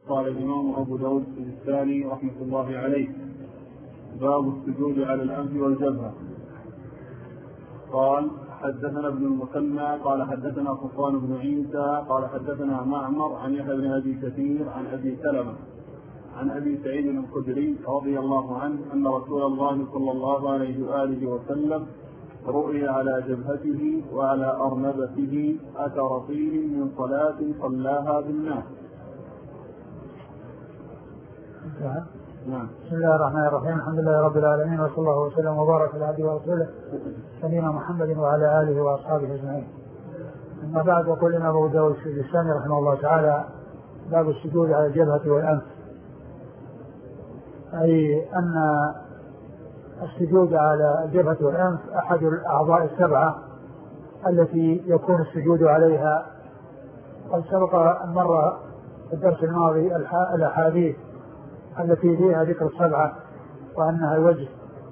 قال الإمام أبو داود الثاني رحمة الله عليه: باب السجود على الأنف والجبهة. قال: حدثنا ابن المثنى قال حدثنا صفوان بن عيسى قال حدثنا معمر عن يحيى بن أبي كثير عن أبي سلمة عن أبي سعيد الخدري رضي الله عنه أن رسول الله صلى الله عليه وآله وسلم رؤي على جبهته وعلى أرنبته أثر طين من صلاة صلاها بالناس. نعم. بسم الله الرحمن الرحيم. الحمد لله رب العالمين، وصلى الله وسلم وبارك على عبده ورسوله سيدنا محمد وعلى آله وأصحابه أجمعين. أما بعد، يقول لنا أبو داود الثاني رحمه الله تعالى: باب السجود على الجبهة والأنف، أي أن السجود على الجبهة والأنف أحد الأعضاء السبعة التي يكون السجود عليها. قد سبق أن مر في الدرس الماضي الأحاديث التي فيها ذكر السبعة، وأنها الوجه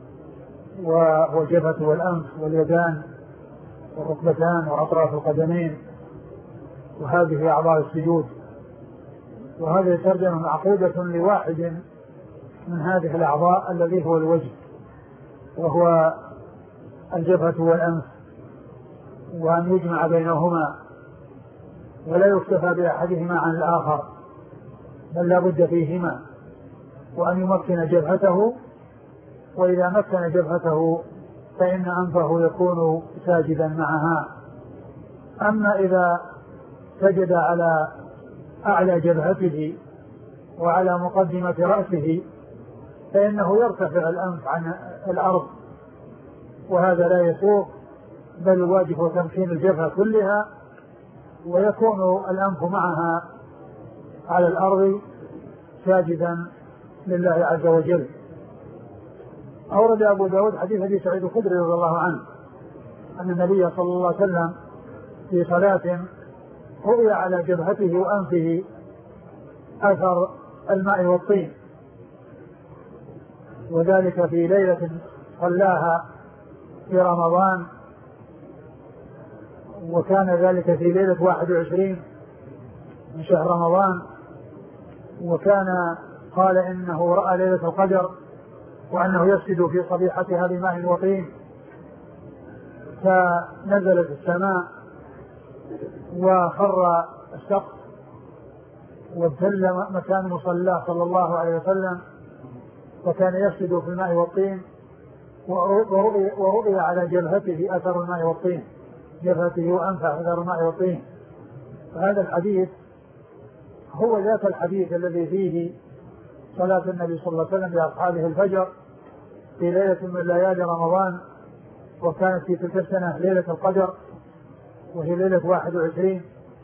والجبهة والأنف واليدان والركبتان وأطراف القدمين، وهذه أعضاء السجود. وهذه ترجمة معقودة لواحد من هذه الأعضاء الذي هو الوجه، وهو الجبهة والأنف، وأن يجمع بينهما ولا يكتفى بأحدهما عن الآخر، بل لا بد فيهما، وأن يمكن جبهته، وإذا مكن جبهته فإن أنفه يكون ساجدا معها. أما إذا سجد على أعلى جبهته وعلى مقدمة رأسه فإنه يرتفع الأنف عن الأرض، وهذا لا يسوق، بل الواجب تمكين الجبهة كلها، ويكون الأنف معها على الأرض ساجدا لله عز وجل. أورد أبو داود حديث أبي سعيد الخدري رضي الله عنه أن النبي صلى الله عليه وسلم في صلاة رؤي على جبهته وأنفه أثر الماء والطين، وذلك في ليلة صلاها في رمضان، وكان ذلك في ليلة 21 من شهر رمضان. وكان قال إنه رأى ليلة القدر، وأنه يسجد في صبيحتها بماء وطين، فنزلت السماء وخر السقف وابتل مكان مصلاه صلى الله عليه وسلم، وكان يسجد في الماء والطين، ورؤي على جبهته أثر الماء والطين، جبهته وأنفه أثر الماء والطين. فهذا الحديث هو ذات الحديث الذي فيه صلاة النبي صلى الله عليه وسلم بأصحابه الفجر في ليلة من ليالي رمضان، وكانت في تلك السنة ليلة القدر، وهي ليلة 21،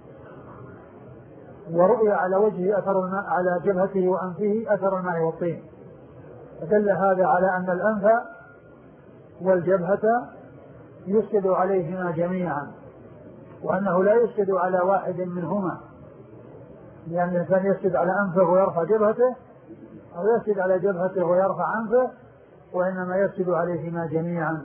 ورؤي على وجهه أثر الماء، على جبهته وأنفه أثر الماء والطين. فدل هذا على أن الأنف والجبهة يسجد عليهما جميعا، وأنه لا يسجد على واحد منهما، لأن الإنسان يسجد على أنفه ويرفع جبهته، أو يسجد على جبهته ويرفع أنفه، وإنما يسجد عليهما جميعا.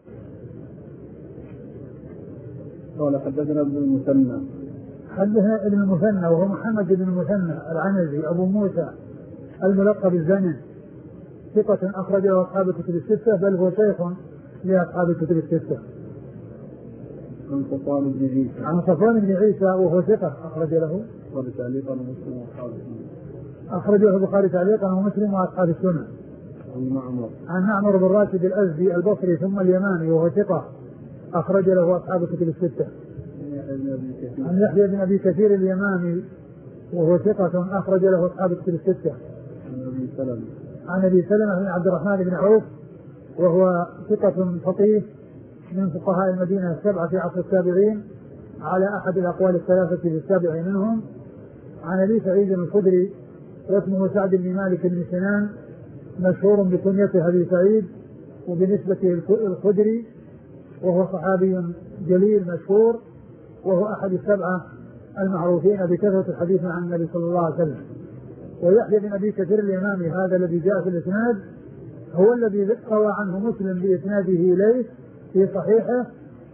قال حدثنا ابن المثنى. حدثنا ابن المثنى وهو محمد بن المثنى العنزي أبو موسى الملقب بالزمن، ثقة أخرج له أصحاب الكتب الستة، بل هو شيخ لأصحاب الكتب الستة. عن صفوان بن عيسى. عن صفوان بن عيسى وهو ثقة أخرج له البخاري تعليقا ومسلم وأصحاب السنن. أخرج له البخاري تعليقا ومسلم وأصحاب السنن. عن معمر بن راشد الأزدي البصري ثم اليماني وهو ثقة أخرج له أصحاب الكتب الستة. عن يحيى بن أبي كثير اليماني وهو ثقة أخرج له أصحاب الكتب الستة. عن أبي سلمة بن عبد الرحمن بن عوف وهو ثقة فقيه من فقهاء المدينة السبعة في عصر التابعين، على أحد الأقوال الثلاثة في السابع منهم. عن أبي سعيد الخدري واسمه سعد بن مالك بن سنان، مشهور بكنيته أبي سعيد وبنسبته الخدري، وهو صحابي جليل مشهور، وهو أحد السبعة المعروفين بكثرة الحديث عن النبي صلى الله عليه وسلم. ويحيى بن أبي كثير اليمامي هذا الذي جاء في الإسناد هو الذي روى عنه مسلم بإسناده إليه في صحيحه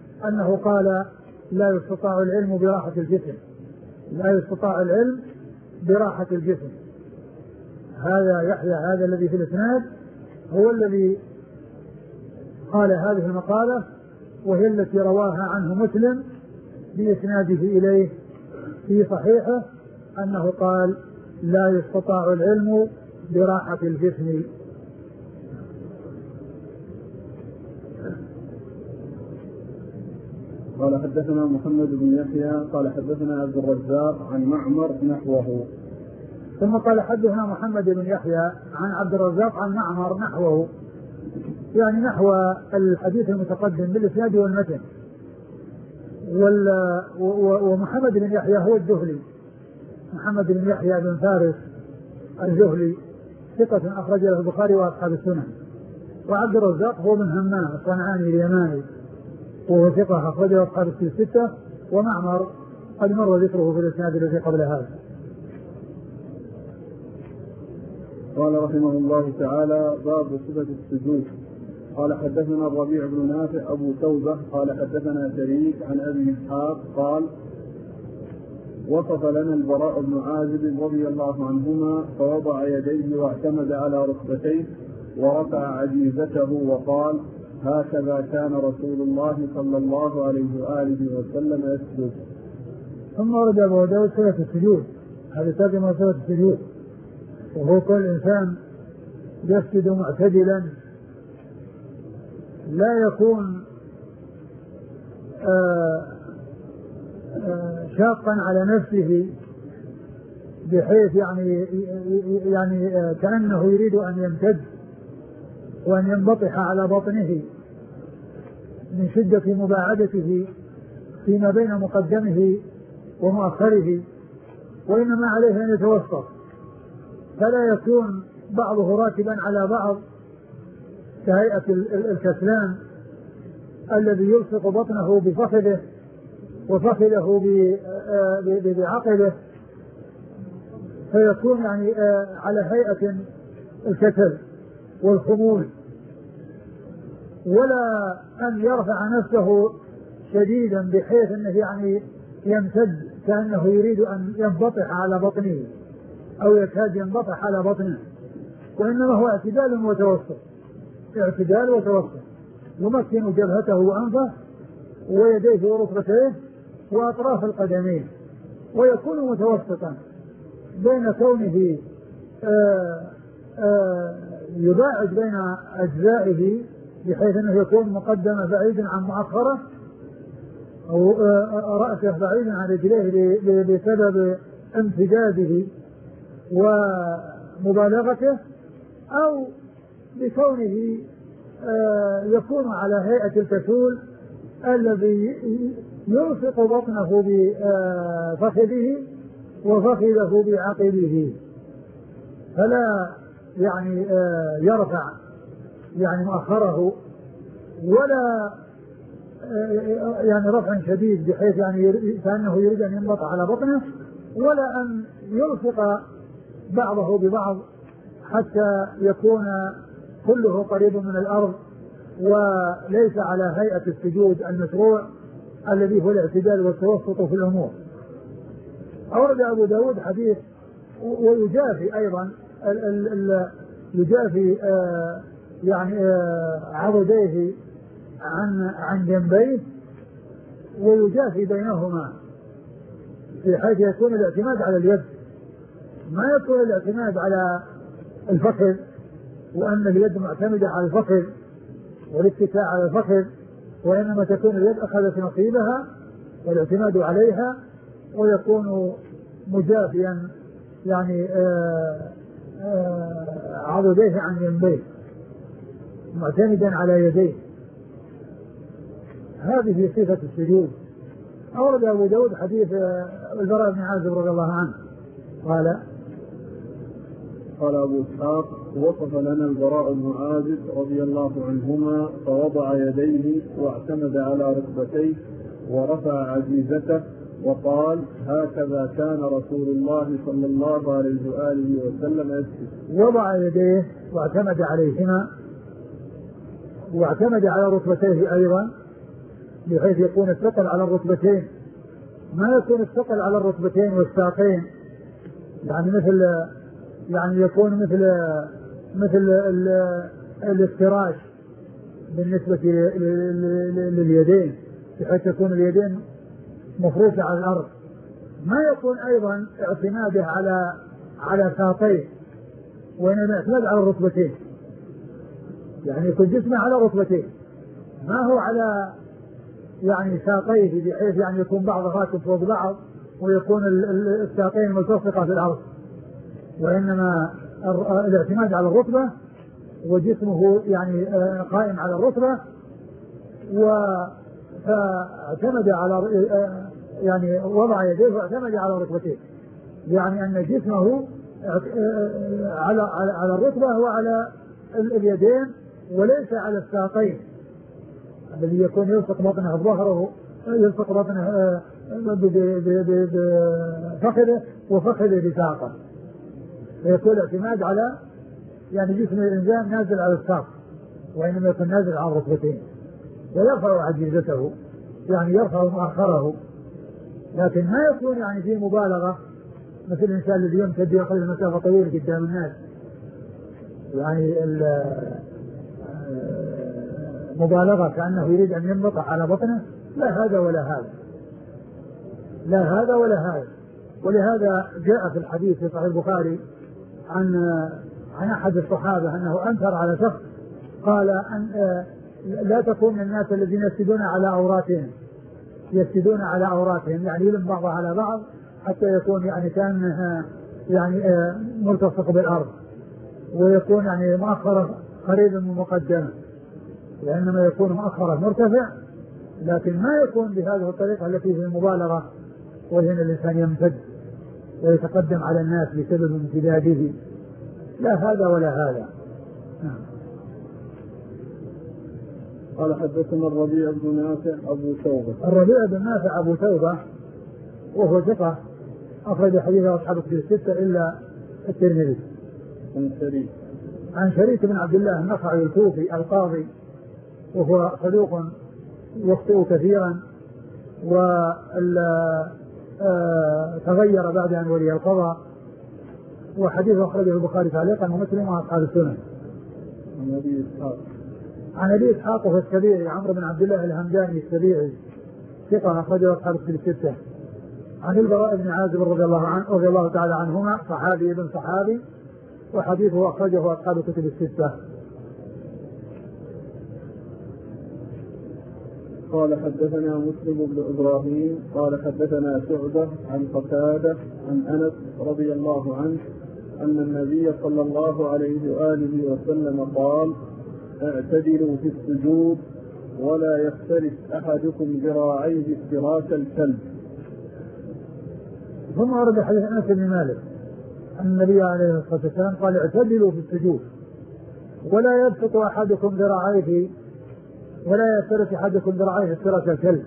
أنه قال: لا يستطاع العلم براحة الجسم، لا يستطاع العلم براحة الجسم. هذا يحيى هذا الذي في الإسناد هو الذي قال هذه المقالة، وهي التي رواها عنه مسلم بإسناده إليه في صحيحه أنه قال لا يستطاع العلم براحة الجسم. قال حدثنا محمد بن يحيى قال حدثنا عبد الرزاق عن معمر نحوه. ثم قال حدثنا محمد بن يحيى عن عبد الرزاق عن معمر نحوه، يعني نحو الحديث المتقدم بالإسناد والمتن. ومحمد بن يحيى هو الجهلي، محمد بن يحيى بن فارس الجهلي ثقة أخرج له البخاري وأصحاب السنن. وعبد الرزاق هو من همام الصنعاني اليماني وهو ثقة أخرج له أصحاب الستة. ومعمر قد مر ذكره في الإسناد الذي قبل هذا. قال رحمه الله تعالى باب صفة السجود. قال حدثنا الربيع بن نافع أبو توبة قال حدثنا شريك عن أبي إسحاق قال وصف لنا البراء بن عازب رضي الله عنهما فوضع يديه واعتمد على ركبتيه ورفع عجيزته وقال هكذا كان رسول الله صلى الله عليه وآله وسلم يسجد. ثم ورد أبو داود صفة السجود، هذا ترجمة صفة السجود، وهو كل إنسان يسجد معتدلا لا يكون شاقا على نفسه بحيث يعني كأنه يريد أن يمتد وأن ينبطح على بطنه من شدة مباعدته فيما بين مقدمه ومؤخره، وإنما عليه أن يتوسط، فلا يكون بعضه راكبا على بعض كهيئة الكسلان الذي يلصق بطنه بفخذه وفخذه بعقله، فيكون يعني على هيئة الكسل والخمول، ولا أن يرفع نفسه شديدا بحيث أنه يعني يمتد كأنه يريد أن ينبطح على بطنه أو يكاد ينبطح على بطنه، وإنما هو اعتدال وتوسط، اعتدال وتوسط، يمكن جبهته وأنفه ويديه وركبتيه وأطراف القدمين، ويكون متوسطا بين كونه يباعد بين أجزائه بحيث أنه يكون مقدمة بعيدا عن مؤخرة أو رأسه بعيدا عن رجليه بسبب امتداده ومبالغته، أو بكونه يكون على هيئة الكسول الذي يلصق بطنه بفخذه وفخذه بعقله، فلا يعني يرفع يعني مؤخره ولا يعني رفع شديد بحيث يعني كأنه يريد أن ينبط على بطنه، ولا أن يلصق بعضه ببعض حتى يكون كله قريب من الأرض وليس على هيئة السجود المشروع الذي هو الاعتدال والتوسط في الأمور. أورد أبو داود حديث ويجافي أيضا يجافي يعني عضديه عن جنبيه ويجافي بينهما في حيث يكون الاعتماد على اليد، ما يكون الاعتماد على الفخذ وأن اليد معتمدة على الفخذ والاتكاء على الفخذ، وإنما تكون اليد أخذت نصيبها والاعتماد عليها، ويكون مجافيا يعني عضديه عن جنبيه معتمدا على يديه. هذه صفة السجود. أورد أبو داود حديث البراء بن عازب رضي الله عنه قال أبو إسحاق وصف لنا البراء بن عازب رضي الله عنهما فوضع يديه واعتمد على ركبتيه ورفع عجيزته وقال هكذا كان رسول الله صلى الله عليه وآله وسلم يسجد. وضع يديه واعتمد عليهما واعتمد على ركبتيه أيضا بحيث يكون الثقل على الركبتين، ما يكون الثقل على الركبتين والساقين يعني يعني يكون مثل الافتراش بالنسبة لليدين، بحيث تكون اليدين مفروشة على الأرض. ما يكون أيضا اعتماده على ساقيه، وإنما اعتماد على الركبتين، يعني يكون جسمه على ركبتين، ما هو على يعني ساقيه، بحيث يعني يكون بعض راكب فوق بعض ويكون الساقين ملتصقة في الأرض، وإنما الاعتماد على الركبة وجسمه يعني قائم على الركبة، فاعتمد على يعني وضع يديه واعتمد على ركبتيه، يعني أن جسمه على الركبة وعلى اليدين وليس على الساقين، الذي يكون يلصق بطنه بظهره، يلصق بطنه بفخذه وفخذه بساقه، فيكون الاعتماد على يعني جسم الإنسان نازل على الساق، وإنما يكون نازل على الركبتين، ويرفع عجيزته يعني يرفع مؤخره، لكن ما يكون يعني في مبالغة مثل الإنسان الذي يمتد يأخذ المسافة طويلة قدام الناس، يعني مبالغة كأنه يريد أن ينبطح على بطنه، لا هذا ولا هذا، لا هذا ولا هذا. ولهذا جاء في الحديث في صحيح البخاري عن أحد الصحابة أنه أنكر على شخص قال أن لا تكون من الناس الذين يفسدون على أوراتهم، يعني يلم بعضها على بعض حتى يكون يعني كان يعني ملتصق بالأرض، ويكون يعني مؤخرة قريبا من مقدمة، وإنما يكون مؤخرة مرتفع، لكن ما يكون بهذه الطريقة التي في المبالغة، وهنا الإنسان يمتد ويتقدم على الناس بسبب امتداده، لا هذا ولا هذا. قال حدثنا الربيع بن نافع أبو توبة. الربيع بن نافع أبو توبة وهو ثقة أخرج حديثه أصحاب الكتب الستة إلا الترمذي. عن شريك بن عبد الله النخعي الكوفي القاضي، وهو صدوق يخطئ كثيرا، وتغير بعد أن ولي القضاء، وحديثه أخرجه البخاري تعليقا ومسلم وأصحاب السنن. عن أبي إسحاق وهو السبيعي عمرو بن عبد الله الهمداني السبيعي ثقة أخرجه أصحاب الكتب الستة. عن البراء بن عازب رضي الله تعالى عنهما، صحابي ابن صحابي، وحديثه أخرجه أصحاب الكتب الستة. قال حدثنا مسلم بن إبراهيم قال حدثنا شعبة عن قتادة عن أنس رضي الله عنه أن النبي صلى الله عليه وآله وسلم قال: اعتدلوا في السجود ولا يفترس أحدكم ذراعيه افتراس الكلب. ثم ورد حديث أنس بن مالك أن النبي عليه الصلاة والسلام قال: اعتدلوا في السجود ولا يبسط أحدكم ذراعيه ولا يفترس أحدكم ذراعيه افتراس الكلب.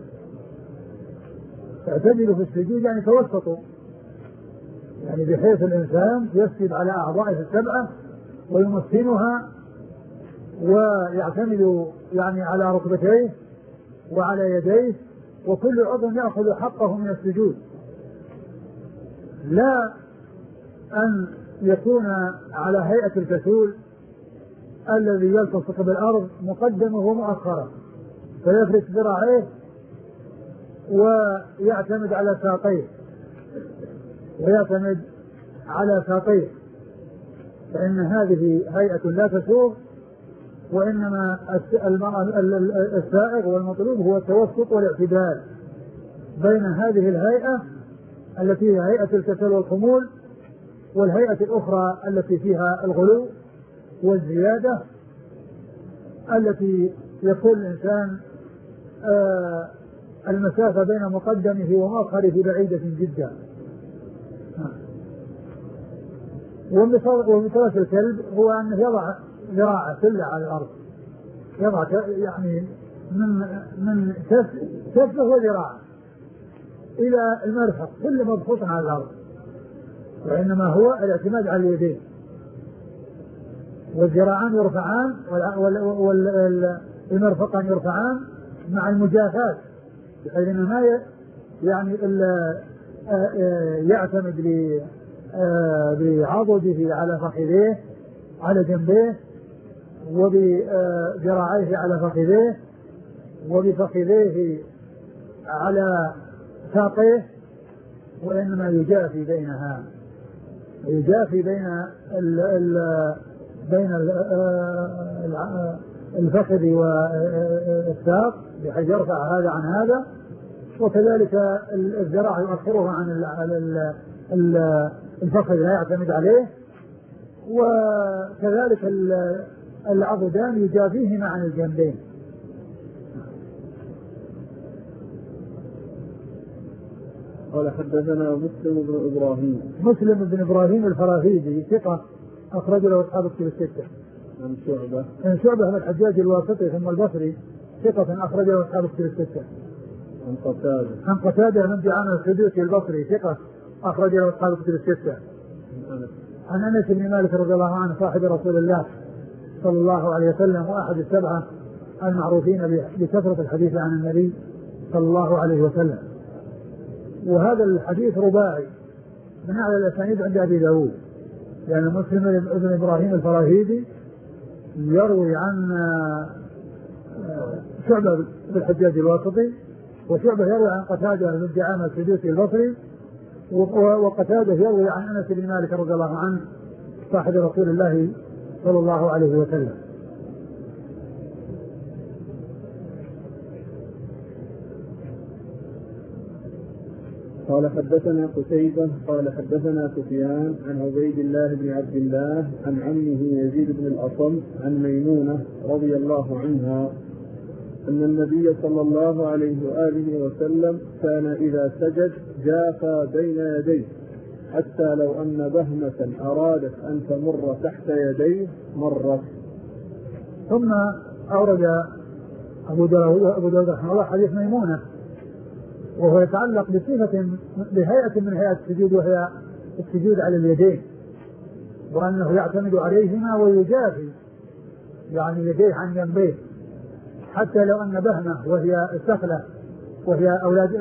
اعتدلوا في السجود يعني توسطوا، يعني بحيث الإنسان يسجد على أعضائه السبعة ويمثلها ويعتمد يعني على ركبتيه وعلى يديه، وكل عضو يأخذ حقه من السجود، لا أن يكون على هيئة الكسول الذي يلتصق بالأرض مقدمه ومؤخره فيفرش ذراعيه ويعتمد على ساقيه فإن هذه هيئة لا تسوغ، وإنما السائغ والمطلوب هو التوسط والاعتدال بين هذه الهيئة التي هي هيئة الكسل والخمول والهيئة الأخرى التي فيها الغلو والزيادة، التي يكون الإنسان المسافة بين مقدمه ومؤخره بعيدة جدا. ومثال الكلب هو أنه يضع ذراعه كلها على الأرض، يضع يعني من كفه وذراعه إلى المرفق كل مبسوط على الأرض، وإنما هو الاعتماد على اليدين، والذراعان يرفعان والمرفقان يرفعان مع المجافاة، بحيث أنه ما يعني يعتمد بعضده على فخذيه على جنبيه، وبذراعيه على فخذيه، وبفخذيه على ساقيه، وإنما يجافي بينها، يجافي بين الفخذ والساق بحيث يرفع هذا عن هذا، وكذلك الذراع يؤخره عن الفخذ لا يعتمد عليه، وكذلك العضدان يجافيهما عن الجنبين. قال حدثنا مسلم بن إبراهيم الفراهيدي ثقة أخرج له أصحاب الكتب الستة. عن شعبة بن الحجاج الواسطي ثم البصري ثقة أخرج له أصحاب الكتب الستة. عن قتادة بن دعامة السدوسي البصري ثقة أخرج له أصحاب الكتب الستة. عن أنس بن مالك رضي الله عنه صاحب رسول الله صلى الله عليه وسلم وأحد السبعة المعروفين بكثرة الحديث عن النبي صلى الله عليه وسلم. وهذا الحديث رباعي من أعلى الأسانيد عند أبي داود، لأن يعني مسلم بن إبراهيم الفراهيدي يروي عن شعبة بالحجاج الواسطي، وشعبة يروي عن قتادة بن دعامة السدوسي البصري، وقتادة يروي عن أنس بن مالك رضي الله عنه صاحب رسول الله صلى الله عليه وسلم. قال حدثنا قتيبة قال حدثنا سفيان عن عبيد الله بن عبد الله عن عمه يزيد بن الأصم عن ميمونة رضي الله عنها أن النبي صلى الله عليه وآله وسلم كان إذا سجد جافى بين يديه حتى لو أن بهمة أرادت أن تمر تحت يديه مرت. ثم أورد أبو داود رحمه الله حديث ميمونة، وهو يتعلق بهيئة من هيئات السجود، وهي السجود على اليدين، وأنه يعتمد عليهما ويجافي يعني يديه عن جنبيه، حتى لو أن بهمة وهي السخلة وهي أولاد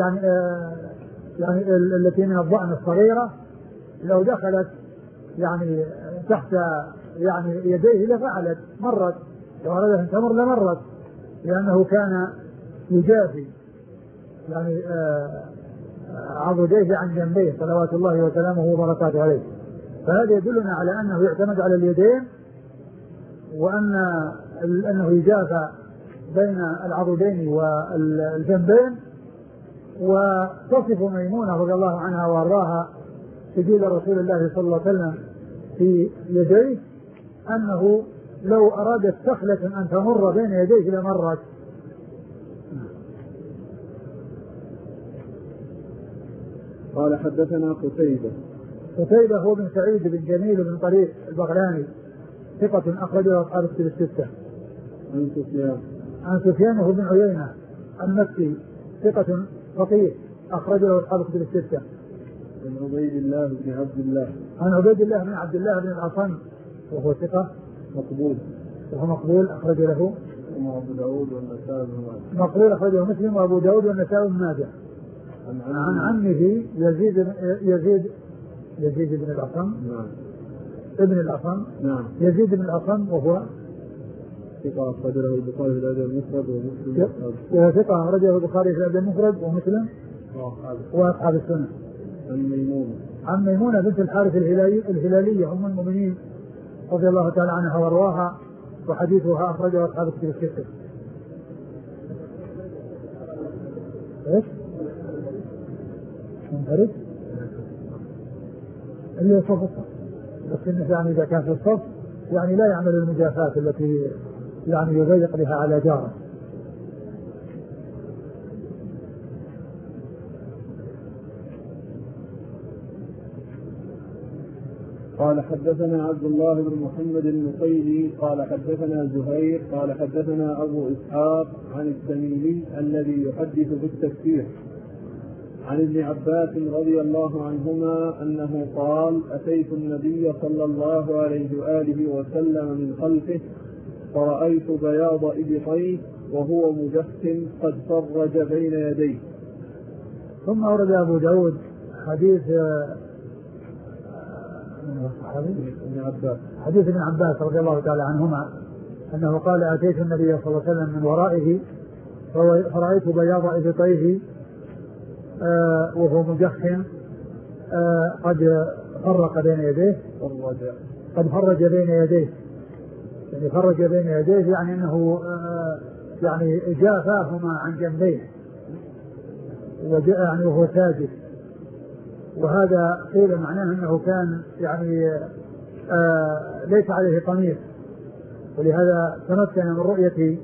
يعني التي من الضأن الصغيرة لو دخلت يعني تحت يعني يديه لفعلت مرت، لو أرادت أن تمر لمرت، لأنه كان يجافي يعني عضديه عن جنبيه صلوات الله وسلامه وبركاته عليه. فهذا يدلنا على أنه يعتمد على اليدين، وأنه يجافى بين العضدين والجنبين. وتصف ميمونة رضي الله عنها وارضاها سجود رسول الله صلى الله عليه وسلم في يديه أنه لو أرادت سخلة أن تمر بين يديه لمرت. قال حدثنا قتيبة هو بن سعيد بن جميل بن طريق البغلاني ثقة أخرجه أصحاب الكتب الستة. عن سفيان هو بن عيينة المكي ثقة فقيه أخرجه أصحاب الكتب الستة. عن عبيد الله بن عبد الله بن الأصم وهو ثقة مقبول أخرج له أبو داود والنسائي بن ماجه. مقبول أخرجه مسلم وأبو داود والنسائي بن ماجه. عن عمه يزيد بن الأصم. نعم. ابن الأصم. نعم. يزيد بن الأصم وهو ثقة أخرجه البخاري في الأدب المفرد ومسلم. وهو ثقة أخرجه البخاري في الأدب المفرد ومسلم وأصحاب السنة. عن ميمونة بنت الحارث الهلالية أم المؤمنين رضي الله تعالى عنها وارضاها، وحديثها أخرجه أصحاب الكتب الستة. إيش؟ منفرد؟ اللي يصف الصف، بس إنه يعني إذا كان في الصف يعني لا يعمل المجافاة التي يعني يضيق بها على جاره. قال حدثنا عبد الله بن محمد النقيلي قال حدثنا زهير قال حدثنا أبو إسحاق عن التميمي الذي يحدث بالتكفير عن ابن عباس رضي الله عنهما أنه قال: أتيت النبي صلى الله عليه وآله وسلم من خلفه فرأيت بياض إبطيه وهو مجسم قد فرج بين يديه. ثم أورد أبو داود حديث حديث ابن عباس رضي الله تعالى عنهما أنه قال أتيت النبي صلى الله عليه وسلم من ورائه فرأيت بياض إبطيه وهو مجخم قد فرق بين يديه، قد فرج بين يديه، يعني فرج بين يديه يعني أنه يعني جافاهما عن جنبيه وجاء يعني وهو ساجد. وهذا قيل معناه أنه كان يعني ليس عليه قميص، ولهذا تمكن من رؤية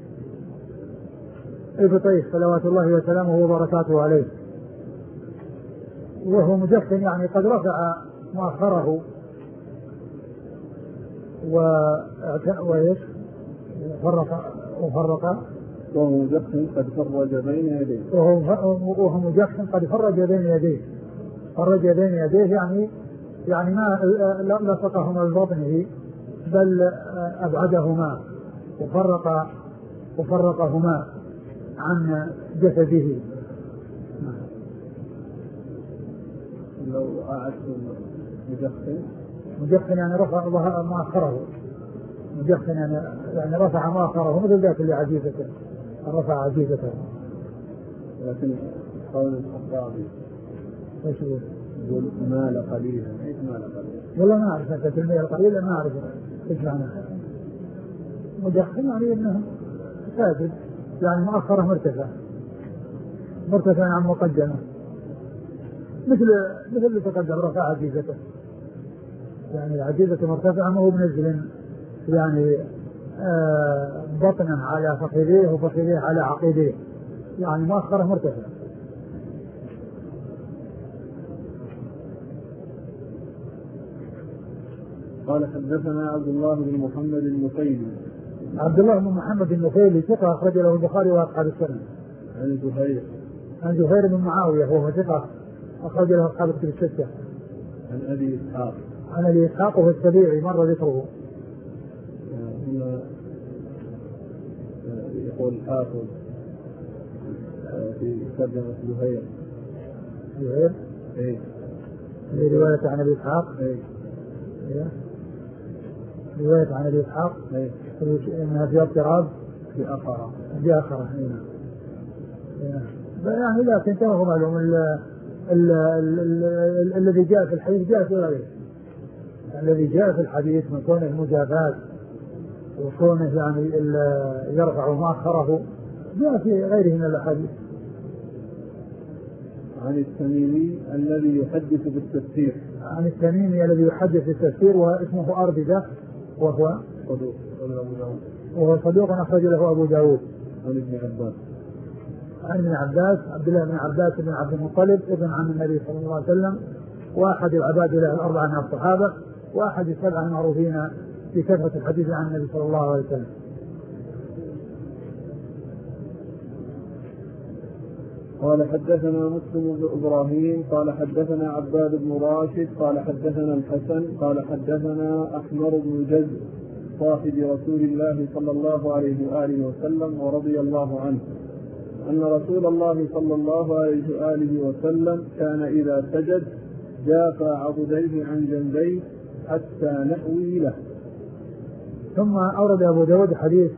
إبطيه صلوات الله وسلامه وبركاته عليه، وهو مجخم يعني قد رفع مؤخره وفرق وهو مجخم قد فرج بين يديه، وهو مجخم قد فرج بين يديه، فرج بين يديه يعني ما لصقهما ببطنه بل أبعدهما وفرقهما عن جسده. لو أعدت مجخن يعني رفع مؤخره، مجخن يعني رفع مؤخره مثل ذاك اللي عجيزته رفع عجيزته. لكن قول الخطابي ايش يقول مال قليلا، ايش مال قليلا؟ والله ما اعرف هذا المال قليلا، ما اعرف ايش معناه. مجخن يعني انه ساجد يعني مؤخره مرتفع عن مقدمه، مثل اللي تقدم رفع عجيزته، يعني عجيزته مرتفعه ما هو بنزل يعني بطنه على فخذيه وفخذيه على عقيديه، يعني مؤخره مرتفع. قال حدثنا عبد الله بن محمد النفيلي. عبد الله بن محمد النفيلي ثقة أخرج له البخاري وأصحاب السنن. عن زهير بن معاوية وهو ثقة أخرج له أصحاب الكتب الستة. عن أبي إسحاق وهو السبيعي مر ذكره. هنا يقول الحافظ في ترجمة زهير. إيه. في رواية عن أبي إسحاق. إيه. رواية عن أبي إسحاق. إيه. إنها في اضطراب في آخرة. يعني لكن كما هو معلوم الذي جاء في الحديث جاء في غيره. الذي جاء في الحديث من كونه المجافات وكونه يعني يرفع مؤخره جاء في غيره من الأحاديث. عن التميمي الذي يحدث بالتفسير. عن التميمي الذي يحدث بالتفسير واسمه أربدة وهو صدوق أخرج له أبو داود. عن ابن عباس عبد الله بن عباس بن عبد المطلب ابن عم النبي صلى الله عليه وسلم، وأحد العباد له الأربعة من الصحابة، وأحد السبعة المعروفين في كثرة الحديث عن النبي صلى الله عليه وسلم. قال حدثنا مسلم بن إبراهيم قال حدثنا عباد بن راشد قال حدثنا الحسن قال حدثنا أحمر بن جزء صاحب رسول الله صلى الله عليه وآله وسلم ورضي الله عنه أن رسول الله صلى الله عليه وآله وسلم كان إذا سجد جافى عضديه عن جنبيه حتى نأوي له. ثم أورد أبو داود حديث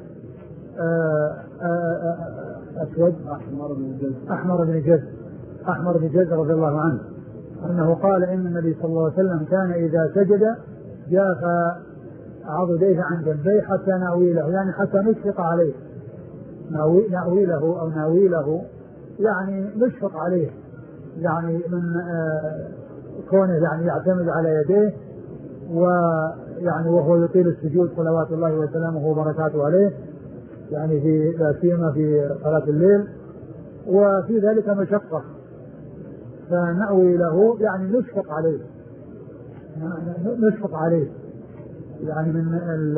أسود أحمر بن جزء رضي الله عنه أنه قال إن النبي صلى الله عليه وسلم كان إذا سجد جافى عضديه عن جنبيه حتى نأوي له، يعني حتى نشفق عليه، نأوي له أو ناوي له يعني نشفق عليه، يعني من كونه يعني يعتمد على يديه ويعني وهو يطيل السجود صلوات الله وسلامه وبركاته عليه، يعني في لا سيما في صلاة الليل، وفي ذلك مشقة، فنأوي له يعني نشفق عليه يعني من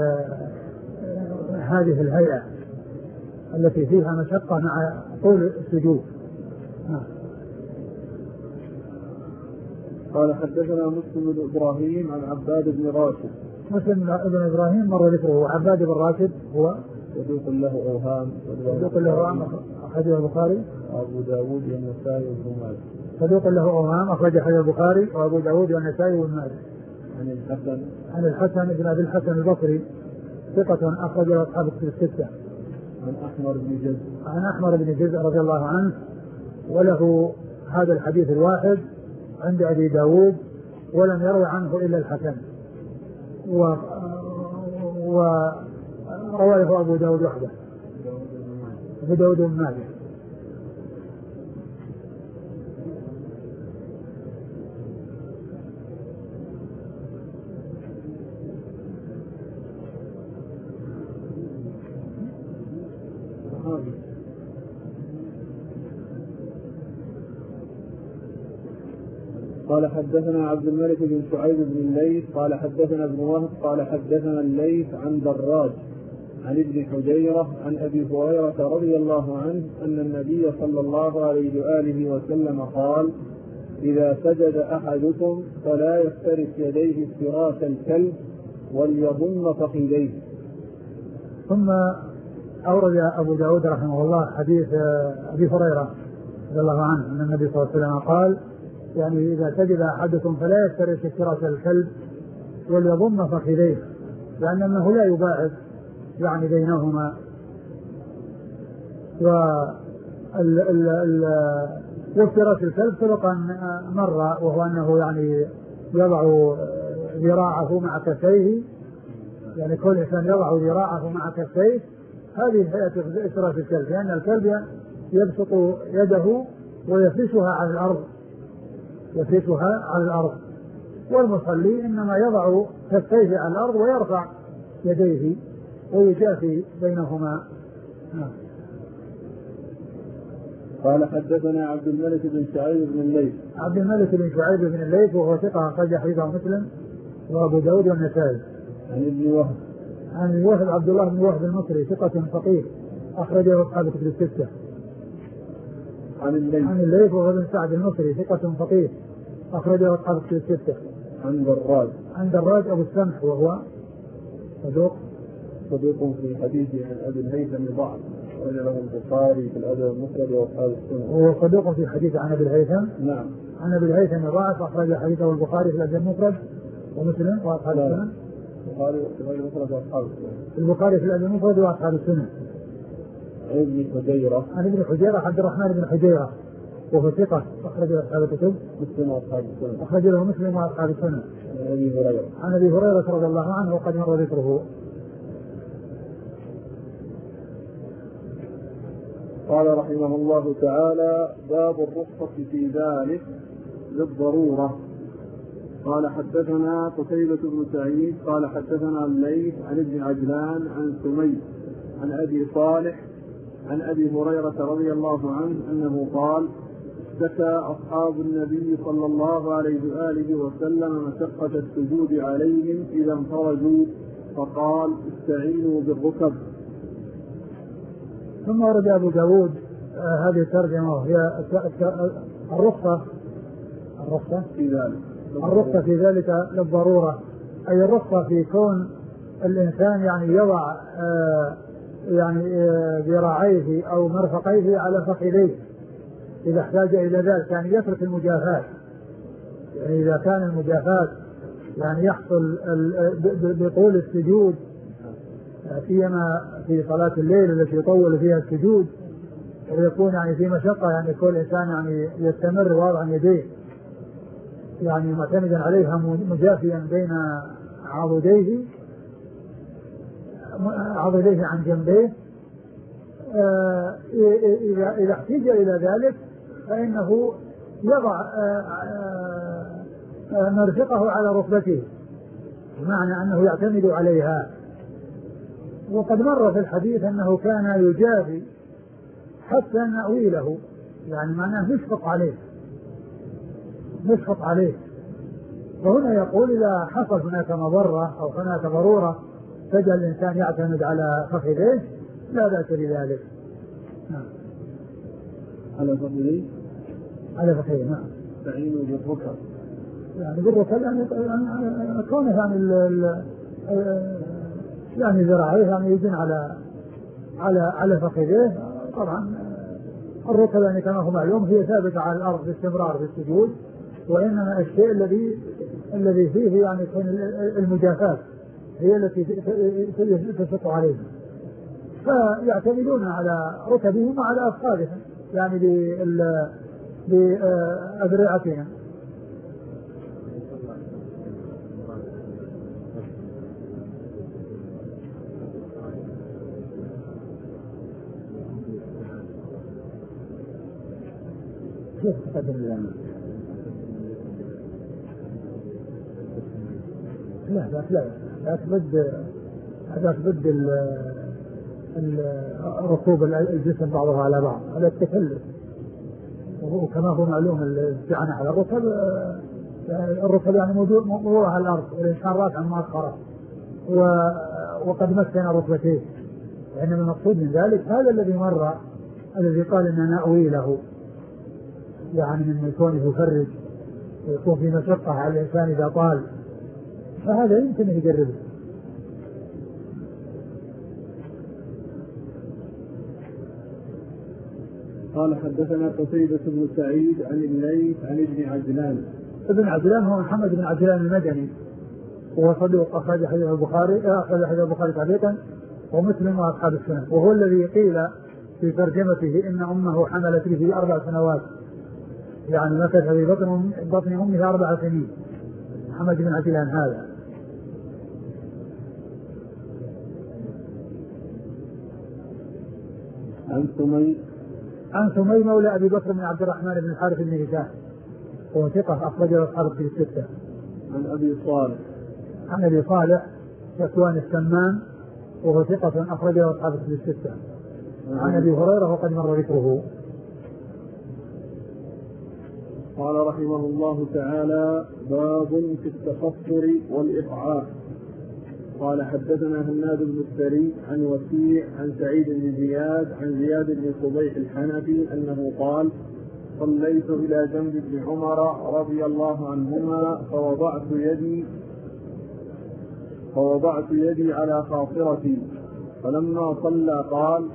هذه الهيئة التي فيها مشقة مع طول السجود. قال حدثنا مسلم بن إبراهيم عن عباد بن راشد. مسلم بن إبراهيم مر ذكره. وعباد بن راشد هو صدوق له أوهام أخرجه البخاري وأبو داود والنسائي وابن ماجه. صدوق له أوهام أخرج حديث البخاري وأبو داود والنسائي وابن ماجه. عن الحسن بن أبي الحسن البصري ثقة أخرج له أصحاب الكتب الستة. عن أحمر بن جزء رضي الله عنه وله هذا الحديث الواحد عند أبي داود ولم يروي عنه إلا الحسن ورواه أبو داود وحده أبو داود بن ماجه. قال حدثنا عبد الملك بن شعيب بن الليث قال حدثنا ابن وهب قال حدثنا الليث عن دراج عن ابن حجيرة عن أبي هريرة رضي الله عنه أن النبي صلى الله عليه وآله وسلم قال: إذا سجد أحدكم فلا يفترس يديه افتراس الكلب وليضم فخذيه. ثم أورد أبو داود رحمه الله حديث أبي هريرة رضي الله عنه أن النبي صلى الله عليه وسلم قال: يعني إذا سجد أحدكم فلا يفترس افتراس الكلب وليضم فخذيه، لأنه لا يباعد يعني بينهما. وافتراس الكلب سبقا مرة، وهو أنه يعني يضع ذراعه مع كفيه، يعني كل إنسان يضع ذراعه مع كفيه، هذه هيئة افتراس الكلب، لأن الكلب يبسط يده ويفرشها على الأرض، والمصلي إنما يضع كفيه على الأرض ويرفع يديه ويجافي بينهما. قال حدثنا عبد الملك بن شعيب بن الليث. عبد الملك بن شعيب بن الليث وهو ثقة أخرج حديثه مسلم وأبو داود والنسائي. عن وهب عبد الله بن وهب المصري ثقة فقيه أخرجه أصحاب الكتب الستة. عن الليث وهو بن سعد المصري ثقة فقيه أخرجه أصحاب الكتب الستة. عن دراج أبو السمح وهو صدوق في حديثه عن أبي الهيثم ضعف، أخرج له البخاري في الأدب المفرد وأصحاب السنن. هو صدوق في حديث عن أبي الهيثم. نعم. عن أبي الهيثم ضعف، أخرج حديثه البخاري في الأدب المفرد ومسلم وأصحاب السنن. البخاري في الأدب المفرد وأصحاب السنن. عن ابن حجيرة عبد الرحمن بن حجيرة وهو ثقة أخرج له أصحاب الكتب مسلم وأصحاب السنن. أخرج له مسلم وأصحاب السنن. عن أبي هريرة رضي الله عنه وقد مر ذكره. قال رحمه الله تعالى: باب الرخصة في ذلك للضرورة. قال حدثنا قتيبة بن سعيد قال حدثنا الليث عن ابن عجلان عن سمي عن أبي صالح عن أبي هريرة رضي الله عنه أنه قال: اشتكى أصحاب النبي صلى الله عليه وآله وسلم مشقة السجود عليهم إذا انفرجوا، فقال: استعينوا بالركب. ثم ورد أبو داود هذه الترجمة وهي الرخصة في ذلك للضرورة، أي الرخصة في كون الإنسان يعني يضع يعني ذراعيه أو مرفقيه على فخذيه إذا احتاج إلى ذلك، يعني يترك المجافاة. يعني إذا كان المجافاة يعني يحصل بطول السجود، سيما في صلاة الليل التي يطول فيها السجود ويكون يعني في مشقة، يعني كل إنسان يعني يستمر واضعا يديه يعني معتمدا عليها مجافيا بين عضديه عن جنبيه، إذا احتاج إلى ذلك فإنه يضع مرفقه على ركبته، بمعنى أنه يعتمد عليها. وقد مر في الحديث أنه كان يجافي حتى نأويله، يعني معناه نشفق عليه. وهنا يقول إذا حصل هناك مضرة أو هناك ضرورة فجأة الإنسان يعتمد على فخذيه لا بأس بذلك. على فخذيه. نعم. استعينوا بالركب، يعني بالركب يعني كونه يعني ذراعيه يعني يجن على فخذيه. طبعا الركب يعني كما هو معلوم هي ثابتة على الأرض باستمرار في السجود، وإنما الشيء الذي الذي فيه يعني تكون المجافات هي التي تشق عليهم، فيعتمدون على ركبهم وعلى أفخاذهم يعني بأذرعتهم. كيف تقدم لنا؟ لا تبدل ركوب الجسم بعضها على بعض، هذا التكلف. وكما هو معلوم الاستعانة على الركب يعني موضوع على الأرض، والإنسان رافع مؤخرا وقد مسنا ركبتيه، وإنما المقصود من ذلك هذا الذي مر الذي قال إننا نأوي له، يعني من كونه يفرج ويكون في مشقة على الإنسان إذا طال، فهذا يمكن يجربه. قال حدثنا قتيبة بن سعيد عن الليث عن ابن عجلان. ابن عجلان هو محمد بن عجلان المدني، وهو صدوق أخرج حديث البخاري تعليقا ومسلم وأصحاب السنن، وهو الذي قيل في ترجمته إن أمه حملت به 4 سنوات، يعني مكث في بطن أمه 4 سنين. محمد بن عجلان هذا. عن سمي مولى أبي بكر بن عبد الرحمن بن الحارث بن هشام، وهو ثقة أخرجه أصحاب الكتب الستة. عن أبي صالح ذكوان السمان، وهو ثقة أخرجه أصحاب الكتب الستة. عن أبي هريرة وقد مر ذكره. قال رحمه الله تعالى: باب في التخفر والإقعاء. قال حدثنا هناد بن السري عن وكيع عن سعيد بن زياد عن زياد بن صبيح الحنفي أنه قال: صليت إلى جنب ابن عمر رضي الله عنهما فوضعت يدي على خاصرتي، فلما صلى قال: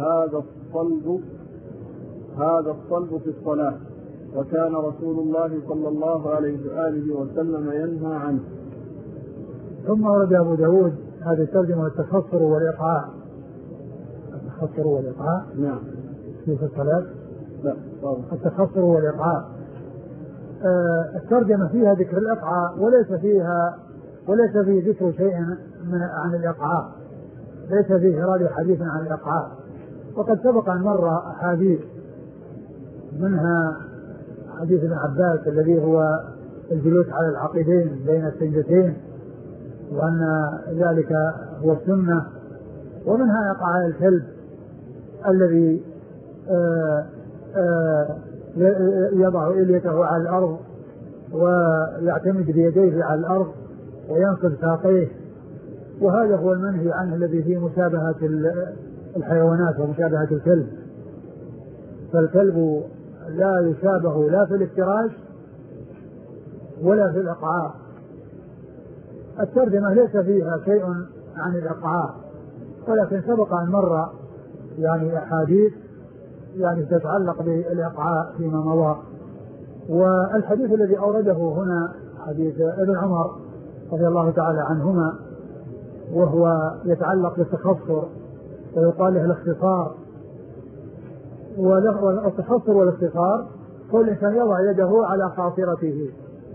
هذا الصلب في الصلاة، وكان رسول الله صلى الله عليه وآله وسلم ينهى عنه. ثم ورد أبو داود هذه الترجمة: التخصر والإقعاء. التخصر والإقعاء نعم في الصلاة. لا التخصر والإقعاء. الترجمة فيها ذكر الإقعاء وليس فيه ذكر شيء عن الإقعاء، ليس فيه إرادة حديث عن الإقعاء. وقد سبق أن مر أحاديث، منها حديث ابن عباس الذي هو الجلوس على العقبين بين السجدتين، وأن ذلك هو السنة. ومنها إقعاء الكلب الذي يضع إليته على الأرض ويعتمد بيديه على الأرض وينصب ساقيه، وهذا هو المنهي عنه الذي فيه مشابهة الحيوانات ومشابهة الكلب. فالكلب لا يشابه لا في الافتراش ولا في الإقعاء. الترجمة ليس فيها شيء عن الإقعاء، ولكن سبق أن مر يعني أحاديث يعني تتعلق بالإقعاء فيما مضى. والحديث الذي أورده هنا حديث ابن عمر رضي الله تعالى عنهما، وهو يتعلق بالتخصر ويقال له الاختصار. والتخصر والاختصار هو الإنسان يضع يده على خاصرته،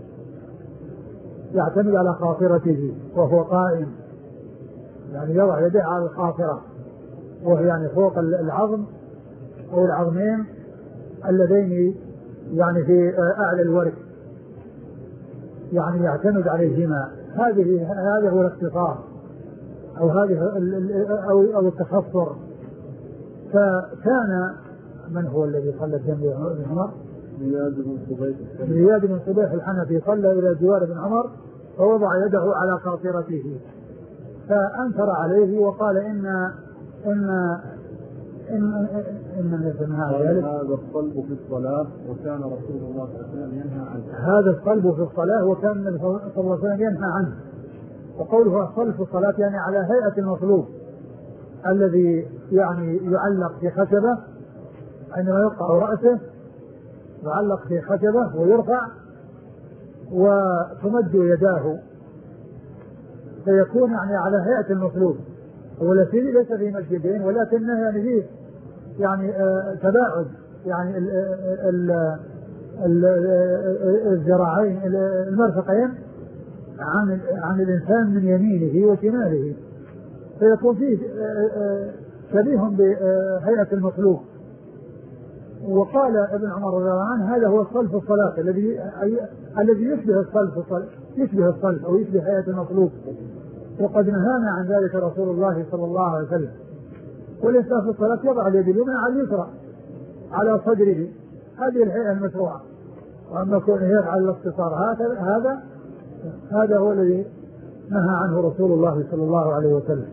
يعتمد على خاصرته وهو قائم، يعني يضع يده على الخاصرة، وهو يعني فوق العظم أو العظمين اللذين يعني في أعلى الورك، يعني يعتمد عليهما. هذا هو الاختصار أو هذه أو التخصر. فكان من هو الذي صلى جنب ابن عمر؟ زياد بن صبيح الحنفي صلى إلى جوار ابن عمر فوضع يده على خاصرته، فأنكر عليه وقال إن هذا الصلب في الصلاة وكان رسول الله صلى الله عليه وسلم ينهى عنه. هذا الصلب في الصلاة وكان النبي صلى الله عليه وسلم ينهى عنه. وقوله الصلب في الصلاة يعني على هيئة المصلوب الذي يعني يعلق في خشبة، عندما يقطع رأسه يعلق في خشبة ويرفع وتمد يداه فيكون يعني على هيئة المطلوب. هو الذي ليس في مسجدين ولكنه يعني فيه يعني تباعد يعني الذراعين المرفقين عن الإنسان من يمينه وشماله، فيكون فيه شبيه بهيئة المطلوب. وقال ابن عمر رضي الله عنه هذا هو الصلب في الصلاة الذي يشبه الصلب أو يشبه هيئة المطلوب، وقد نهانا عن ذلك رسول الله صلى الله عليه وسلم. والإنسان في الصلاة يضع اليد اليمنى على اليسرى على صدره، هذه الهيئة المشروعة. وأما كونه يفعل الاختصار هذا هو الذي نهى عنه رسول الله صلى الله عليه وسلم.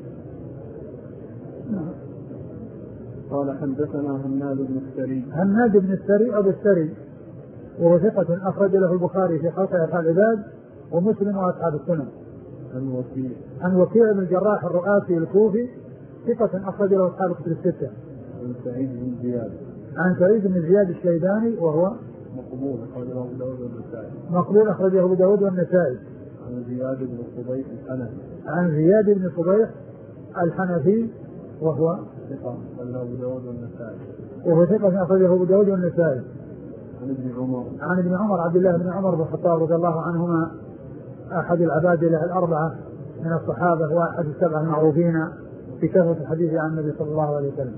قال حدثنا هناد بن السري أبو السري وهو ثقة أخرج له البخاري في خلق أفعال العباد ومسلم وأصحاب السنن. عن وكيع بن الجراح الرؤاسي الكوفي ثقة أخرج له أصحاب الكتب الستة. عن سعيد بن زياد الشيباني وهو مقبول أخرجه أبو داود والنسائي. عن زياد بن صبيح الحنفي وهو ثقة أخرجه أبو داود والنسائي. عن ابن عمر عبد الله بن عمر بن الخطاب رضي الله عنهما أحد العبادلة الأربعة من الصحابة وأحد السبعة المعروفين بكثرة الحديث عن النبي صلى الله عليه وسلم.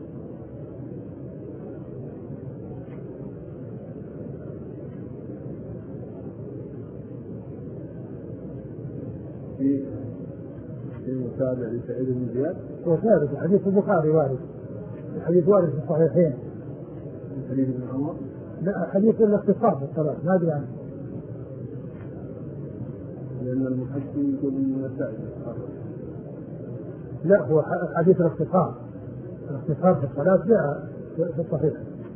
في متابع لسعيد بن زياد وثابت الحديث البخاري وارد، الحديث وارد في الصحيحين. حديث ابن عمر لا حديث الاختصار في الصلاة ما أدري عنه، لأن المحسن يقول من النسائي. لا هو حديث الاختصار في الصلاة جاء في الصحيح.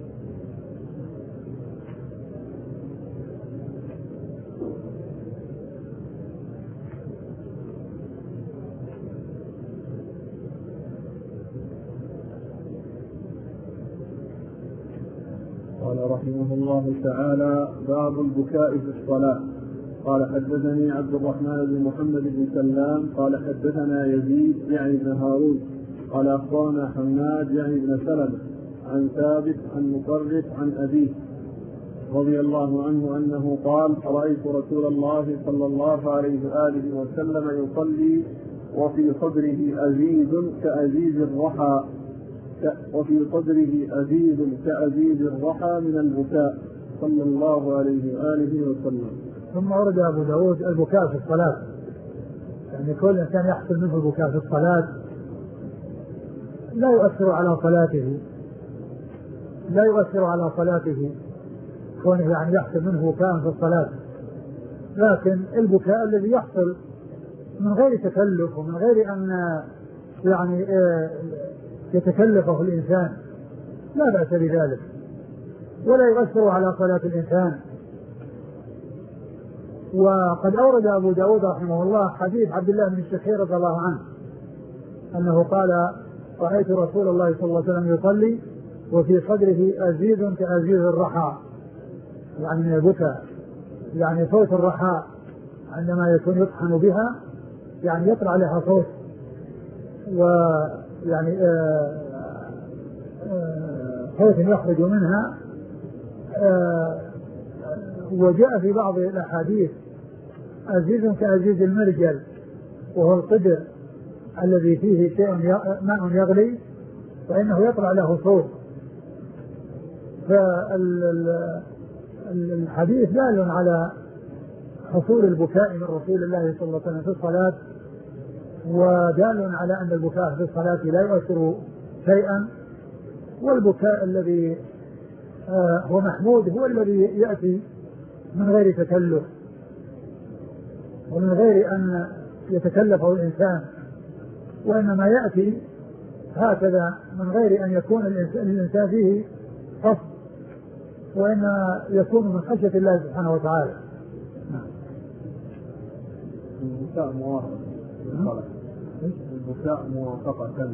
قال رحمه الله تعالى: باب البكاء في الصلاة. قال حدثني عبد الرحمن بن محمد بن سلام قال حدثنا يزيد يعني بن هارون قال أخبرنا حماد يعني بن سلمة عن ثابت عن مطرف عن أبيه رضي الله عنه أنه قال: رأيت رسول الله صلى الله عليه وآله وسلم يصلي وفي صدره أزيز كأزيز الرحى من البكاء صلى الله عليه وآله وسلم. ثم ورد أبو داود البكاء في الصلاة، يعني كل إنسان يحصل منه البكاء في الصلاة لا يؤثر على صلاته كونه يعني يحصل منه بكاء في الصلاة، لكن البكاء الذي يحصل من غير تكلف ومن غير أن يعني يتكلفه الإنسان لا بأس بذلك ولا يؤثر على صلاة الإنسان. وقد أورد أبو داود رحمه الله حديث عبد الله بن الشخير رضي الله عنه أنه قال: رأيت رسول الله صلى الله عليه وسلم يصلي وفي صدره أزيز كأزيز الرحى، يعني من البكاء، يعني صوت الرحى عندما يكون يطحن بها يعني يطلع لها صوت، ويعني صوت يخرج منها. وجاء في بعض الأحاديث أزيز كأزيز المرجل، وهو القدر الذي فيه شيء ماء يغلي فإنه يطلع له صوت. فالحديث دال على حصول البكاء من رسول الله صلى الله عليه وسلم في الصلاة، ودال على أن البكاء في الصلاة لا يؤثر شيئا. والبكاء الذي هو محمود هو الذي يأتي من غير تكلف ومن غير أن يتكلفه الإنسان، وإنما يأتي هكذا من غير أن يكون الإنسان فيه قصد، وإنما يكون من خشية الله سبحانه وتعالى. البكاء موافقة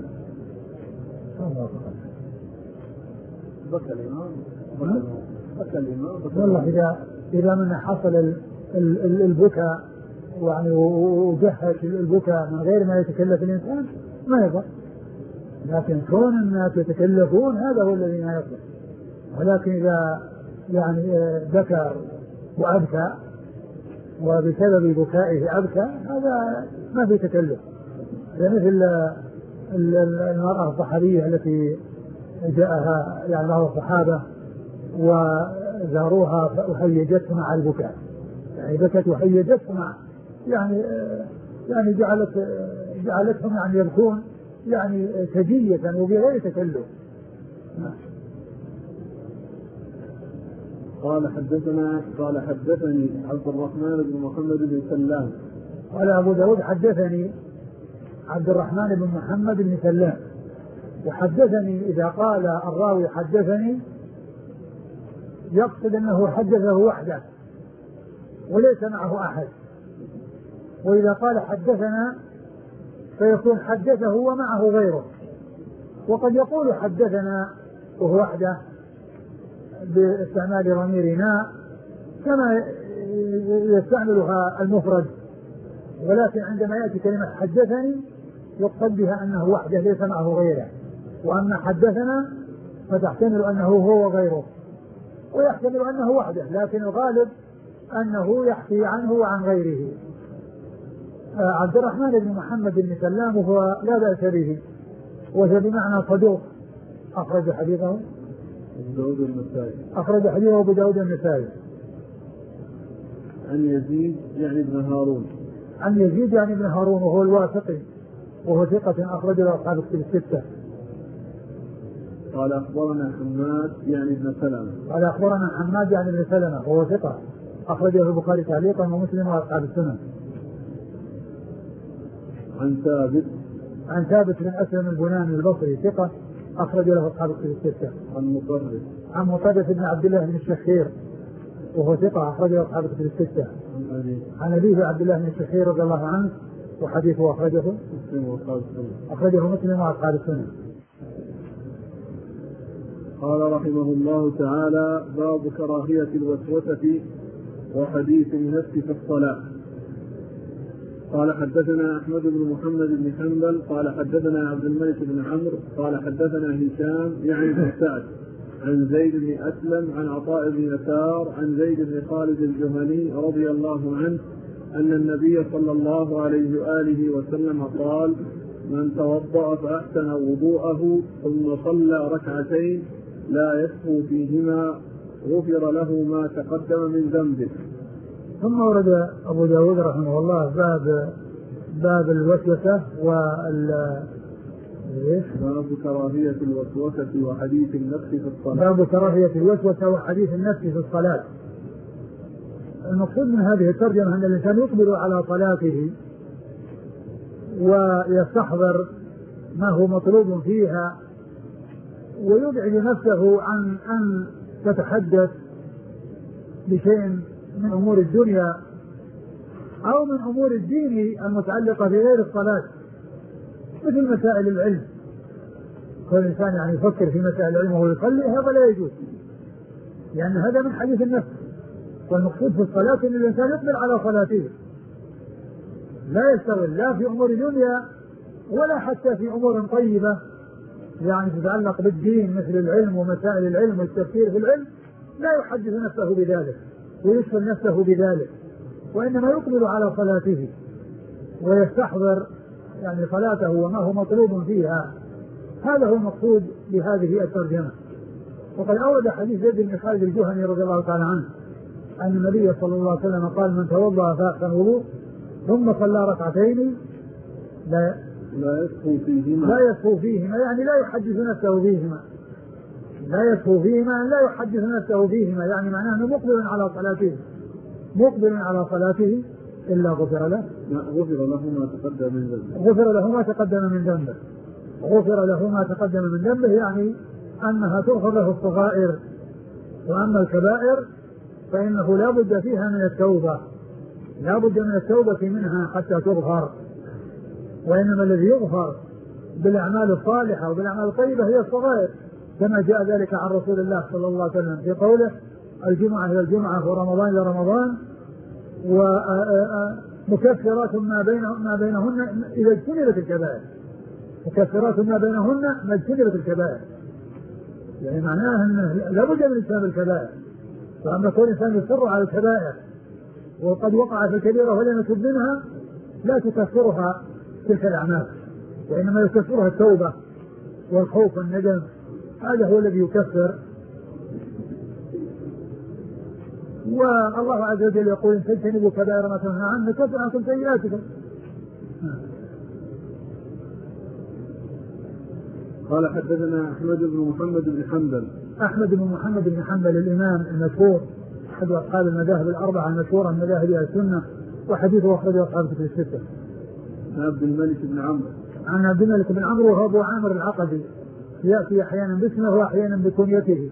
بكى الإمام والله إذا من حصل البكاء يعني وجهش البكاء من غير ما يتكلف الإنسان ما يضر، لكن كون الناس يتكلفون هذا هو الذي ما يضر. ولكن إذا يعني ذكر وأبكى وبسبب بكائه أبكى هذا ما في تكلف. مثل المرأة الصحابية التي جاءها يعني بعض الصحابة وزاروها وهيجتهم مع البكاء، يعني بكت وهيجتهم يعني جعلتهم يعني يبكون يعني سجية وبغير تكلف. قال حدثني عبد الرحمن بن محمد بن سلام. قال أبو داود حدثني عبد الرحمن بن محمد بن سلام. وحدثني إذا قال الراوي حدثني يقصد أنه حدثه وحده وليس معه أحد، وإذا قال حدثنا فيكون حدثه ومعه غيره. وقد يقول حدثنا وهو وحده باستعمال ضميرنا كما يستعملها المفرد، ولكن عندما يأتي كلمة حدثني يقصد بها أنه وحده ليس معه غيره. وأما حدثنا فتحتمل أنه هو غيره ويحتمل أنه وحده، لكن الغالب أنه يحكي عنه وعن غيره. عبد الرحمن بن محمد بن سلام وهو لا بأس به، وهو بمعنى صدوق أخرج حديثه أبو داود النسائي. عن يزيد يعني بن هارون وهو الواثقي وهو ثقة أخرج له أصحاب الكتب الستة. قال أخبرنا حماد يعني بن سلمة وهو ثقة أخرجه البخاري تعليقا ومسلم وأصحاب السنن. عن ثابت بن أسلم البناني البصري ثقة أخرج له أصحاب الكتب الستة. عن مطرف بن عبد الله بن الشخير وهو ثقة أخرج له أصحاب الكتب الستة. عن أبيه عبد الله بن الشخير رضي الله عنه وحديثه أخرجه مسلم وأصحاب السنن. قال رحمه الله تعالى: باب كراهية الوسوسة وحديث النفس في الصلاة. قال حدثنا أحمد بن محمد بن حنبل قال حدثنا عبد الملك بن عمرو قال حدثنا هشام يعني بن سعد عن زيد بن أسلم عن عطاء بن يسار عن زيد بن خالد الجهني رضي الله عنه أن النبي صلى الله عليه وآله وسلم قال: من توضأ فأحسن وضوءه ثم صلى ركعتين لا يسهو فيهما غفر له ما تقدم من ذنبه. ثم ورد أبو داود رحمه الله باب الوسوسة باب كراهية الوسوسة وحديث النفس في الصلاة. باب كراهية الوسوسة وحديث النفس في الصلاة. المقصود من هذه الترجمة أن الإنسان يقبل على صلاته ويستحضر ما هو مطلوب فيها ويبعد نفسه عن أن تتحدث بشيء من أمور الدنيا أو من أمور الدين المتعلقة بغير الصلاة، مثل مسائل العلم. كل إنسان يعني يفكر في مسائل العلم وهو يصلي هذا لا يجوز، لأن هذا من حديث النفس. والمقصود في الصلاة أن الإنسان يقبل على صلاته، لا يشتغل لا في أمور الدنيا ولا حتى في أمور طيبة يعني تتعلق بالدين مثل العلم ومسائل العلم والتفكير في العلم، لا يحدث نفسه بذلك ويشغل نفسه بذلك، وإنما يقبل على صلاته ويستحضر يعني صلاته وما هو مطلوب فيها. هذا هو المقصود بهذه الترجمة. وقد أورد حديث زيد بن خالد الجهني رضي الله تعالى عنه أن النبي صلى الله عليه وسلم قال: من توضأ فأحسن وضوء ثم صلى ركعتين لا يسهو فيهما يعني لا يحدث نفسه فيهما، لا يحدث نفسه فيهما، يعني معناه أنه مقبل على صلاته إلا غفر له ما تقدم من ذنبه، يعني أنها تغفر له الصغائر، وأما الكبائر فإنه لا بد فيها من التوبة منها حتى تغفر. وإنما الذي يغفر بالأعمال الصالحة وبالأعمال الطيبة هي الصغائر، كما جاء ذلك عن رسول الله صلى الله عليه وسلم في قوله: الجمعة إلى الجمعة ورمضان إلى رمضان ومكفرات ما بينهن إذا اجتنبت الكبائر، مكفرات ما بينهن ما اجتنبت الكبائر، يعني معناها أنه لابد من اجتناب الكبائر. فأما كل إنسان يصر على الكبائر وقد وقع في الكبيرة ولم يتب منها لا تكفرها تلك الأعمال، وإنما يكفرها التوبة والخوف والندم، هذا هو الذي يكفر. والله عز وجل يقول إن تجتنبوا كبائر ما تنهى عنه نكفر عنكم سيئاتكم. قال حدثنا أحمد بن محمد بن حنبل. أحمد بن محمد بن حنبل الإمام المشهور أحد أصحاب المذاهب الأربعة المشهورة من مذاهب أهل السنة، وحديثه أخرجه أصحاب الكتب الستة. عن عبد الملك بن عمرو. عن عبد الملك بن عمرو وهو أبو عامر العقدي، يأتي أحيانا باسمه وأحيانا بكنيته،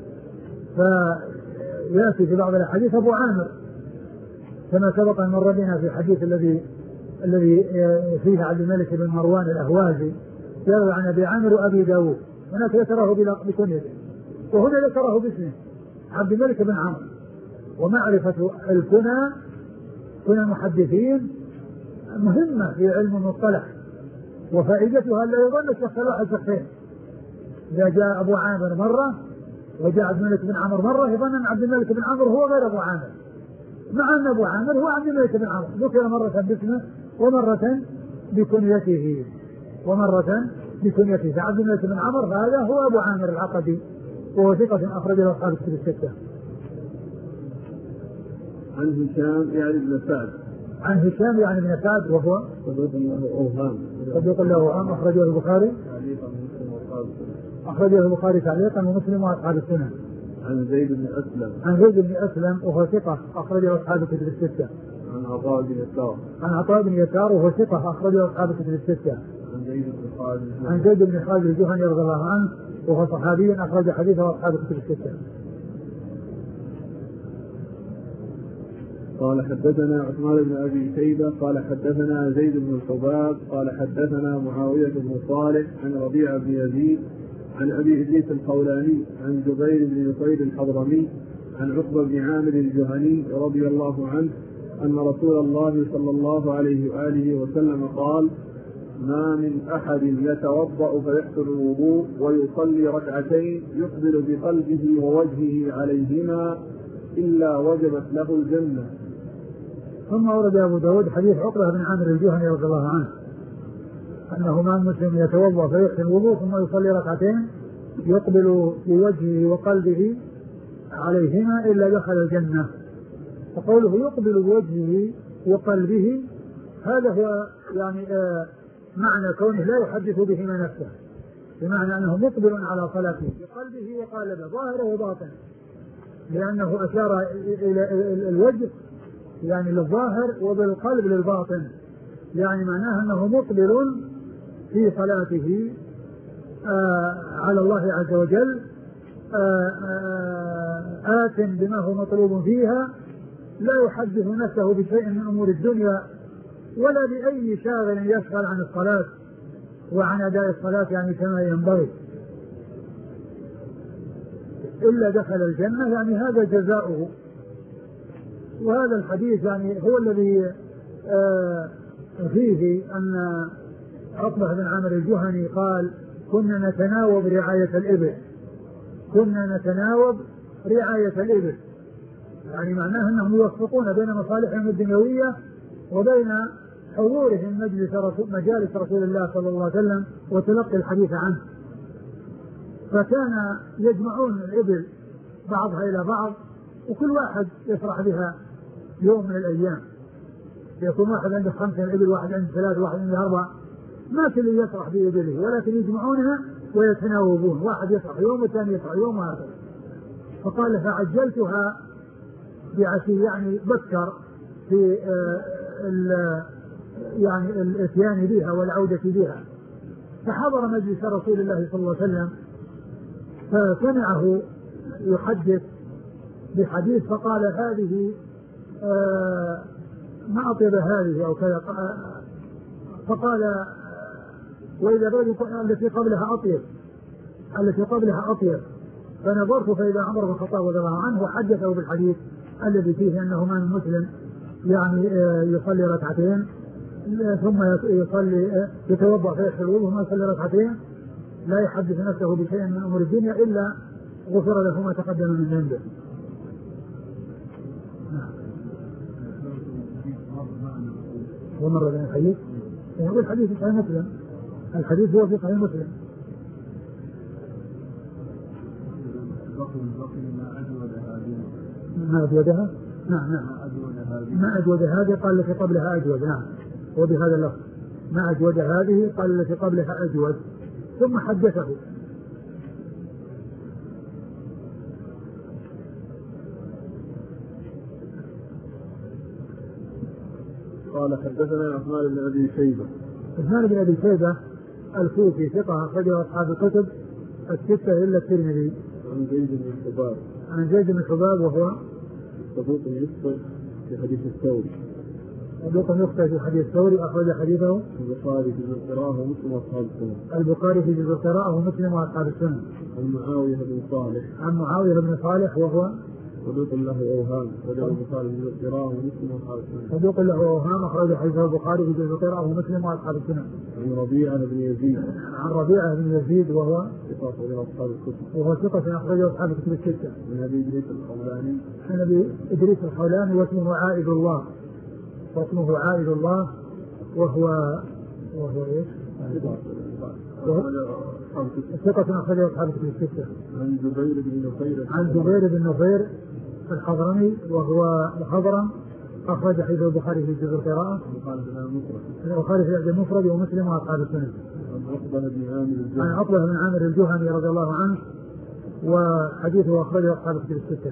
فيأتي في بعض الأحاديث أبو عامر كما سبق أن مر بنا في الحديث الذي فيه عبد الملك بن مروان الأهوازي يروي عن أبي عامر وأبي داود، هناك ذكره بكنيته وهنا ذكره باسمه عبد الملك بن عمرو. ومعرفة الكنى كنى المحدثين مهمة في علم المصطلح، وفائدتها لا يظن الشخص الواحد شخصين، إذا جاء أبو عامر مرة وجاء عبد الملك بن عمرو مرة يظن أن عبد الملك بن عمرو هو غير أبو عامر، مع أن أبو عامر هو عبد الملك بن عمرو، ذكر مرة باسمه ومرة بكنيته فعبد الملك بن عمرو هذا هو أبو عامر العقدي، وهو ثقة أخرج له أصحاب الكتب الستة. عن هشام يعني بن سعد. عن هشام يعني بن سعد وهو صدوق له أوهام أخرجه البخاري تعليقا ومسلم وأصحاب السنن. عن زيد بن أسلم وهو ثقة أخرجه أصحاب الكتب الستة. عن عطاء بن يسار وهو ثقة أخرجه أصحاب الكتب الستة. عن زيد بن خالد الجهني رضي الله عنه وهو صحابي أخرج حديثه أصحاب الكتب الستة. قال حدثنا عثمان بن أبي شيبة قال حدثنا زيد بن الحباب قال حدثنا معاوية بن صالح عن ربيعة بن يزيد عن أبي إدريس الخولاني عن جبير بن نفيل الحضرمي عن عقبة بن عامر الجهني رضي الله عنه أن رسول الله صلى الله عليه وآله وسلم قال: ما من أحد يتوضأ فيحسن الوضوء ويصلي ركعتين يقبل بقلبه ووجهه عليهما إلا وجبت له الجنة. ثم ورد أبو داود حديث عقبة بن عامر الجهني رضي الله عنه أنه ما مسلم يتوضأ فيحسن الوضوء ثم يصلي ركعتين يقبل بوجهه وقلبه عليهما إلا دخل الجنة. فقوله يقبل بوجهه وقلبه هذا هو يعني معنى كونه لا يحدث بهما نفسه، بمعنى أنه مقبل على صلاته بقلبه وقالبه ظاهره وباطنه، لأنه أشار إلى الوجه يعني للظاهر وبالقلب للباطن، يعني معناه أنه مقبل في صلاته على الله عز وجل آت بما هو مطلوب فيها، لا يحدث نفسه بشيء من أمور الدنيا ولا بأي شاغل يشغل عن الصلاة وعن أداء الصلاة يعني كما ينبغي إلا دخل الجنة، يعني هذا جزاؤه. وهذا الحديث يعني هو الذي فيه أن عقبة بن عامر الجهني قال: كنا نتناوب رعاية الإبل، يعني معناه أنهم يوفقون بين مصالحهم الدنيوية وبين حضورهم مجالس رسول الله صلى الله عليه وسلم وتلقي الحديث عنه، فكان يجمعون الإبل بعضها إلى بعض وكل واحد يفرح بها يوم من الأيام، يكون واحد عنده 5 إبل، واحد عنده 3، واحد عنده 4، ما كل يفرح بإبله ولكن يجمعونها ويتناوبون، واحد يفرح يوم والثاني يفرح يوم وهكذا. فقال: فعجلتها بعشي، يعني بكر في يعني الاتيان بها والعودة بها، فحضر مجلس رسول الله صلى الله عليه وسلم فسمعه يحدث بحديث فقال: هذه ما أطيب هذه أو كذا، فقال: وإذا التي قبلها أطيب، فنظرت فإذا عمر بن الخطاب رضي الله عنه وحدثه بالحديث الذي فيه أنه ما من مسلم يعني يصلي ركعتين ثم يصلي يتوضأ فيغسل الوضوء ثم يصلي ركعتين لا يحدث نفسه بشيء من أمور الدنيا إلا غفر له ما تقدم من ذنبه. ومر بين الحديث يقول الحديث في صحيح مسلم، الحديث هو في صحيح مسلم. ما أجودها؟ نعم ما أجود هذه قال التي قبلها أجود. نعم وبهذا اللفظ ما أجود هذه قال التي قبلها أجود ثم حدثه. قال حدثنا عثمان بن أبي شيبة. عثمان بن أبي شيبة الكوفي ثقة أخرجه أصحاب الكتب الستة إلا الترمذي. عن زيد بن حباب. عن زيد بن حباب وهو صدوق يخطئ في حديث الثوري. صدوق يخطئ في حديث الثوري أخرج حديثه البخاري في جزء القراءة ومسلم وأصحاب السنن. البخاري في جزء القراءة ومسلم وأصحاب السنن. عن معاوية بن صالح. عن معاوية بن صالح وهو صدوق له أوهام أخرجه البخاري في جزء القراءة ومسلم وأصحاب السنن. صدوق له أوهام أخرج حديثه البخاري في جزء القراءة ومسلم وأصحاب السنن. عن ربيعة بن يزيد. عن ربيعة بن يزيد وهو ثقة أخرجه أصحاب الكتب. وهو ثقة أخرجه أصحاب الكتب الستة. عن أبي إدريس الخولاني. عن أبي إدريس الخولاني واسمه عائد الله. واسمه عائد الله وهو إيش؟ ثقة أخرجه أصحاب الكتب الستة. عن جبير بن نفير. عن جبير بن نفير الحضرمي وهو مخضرم أخرج حديث البخاري في جزء القراءة. البخاري في المفرد ومسلم وأصحاب السنن. عن عقبة بن عامر الجهني رضي الله عنه وحديثه أخرجه أصحاب الكتب الستة.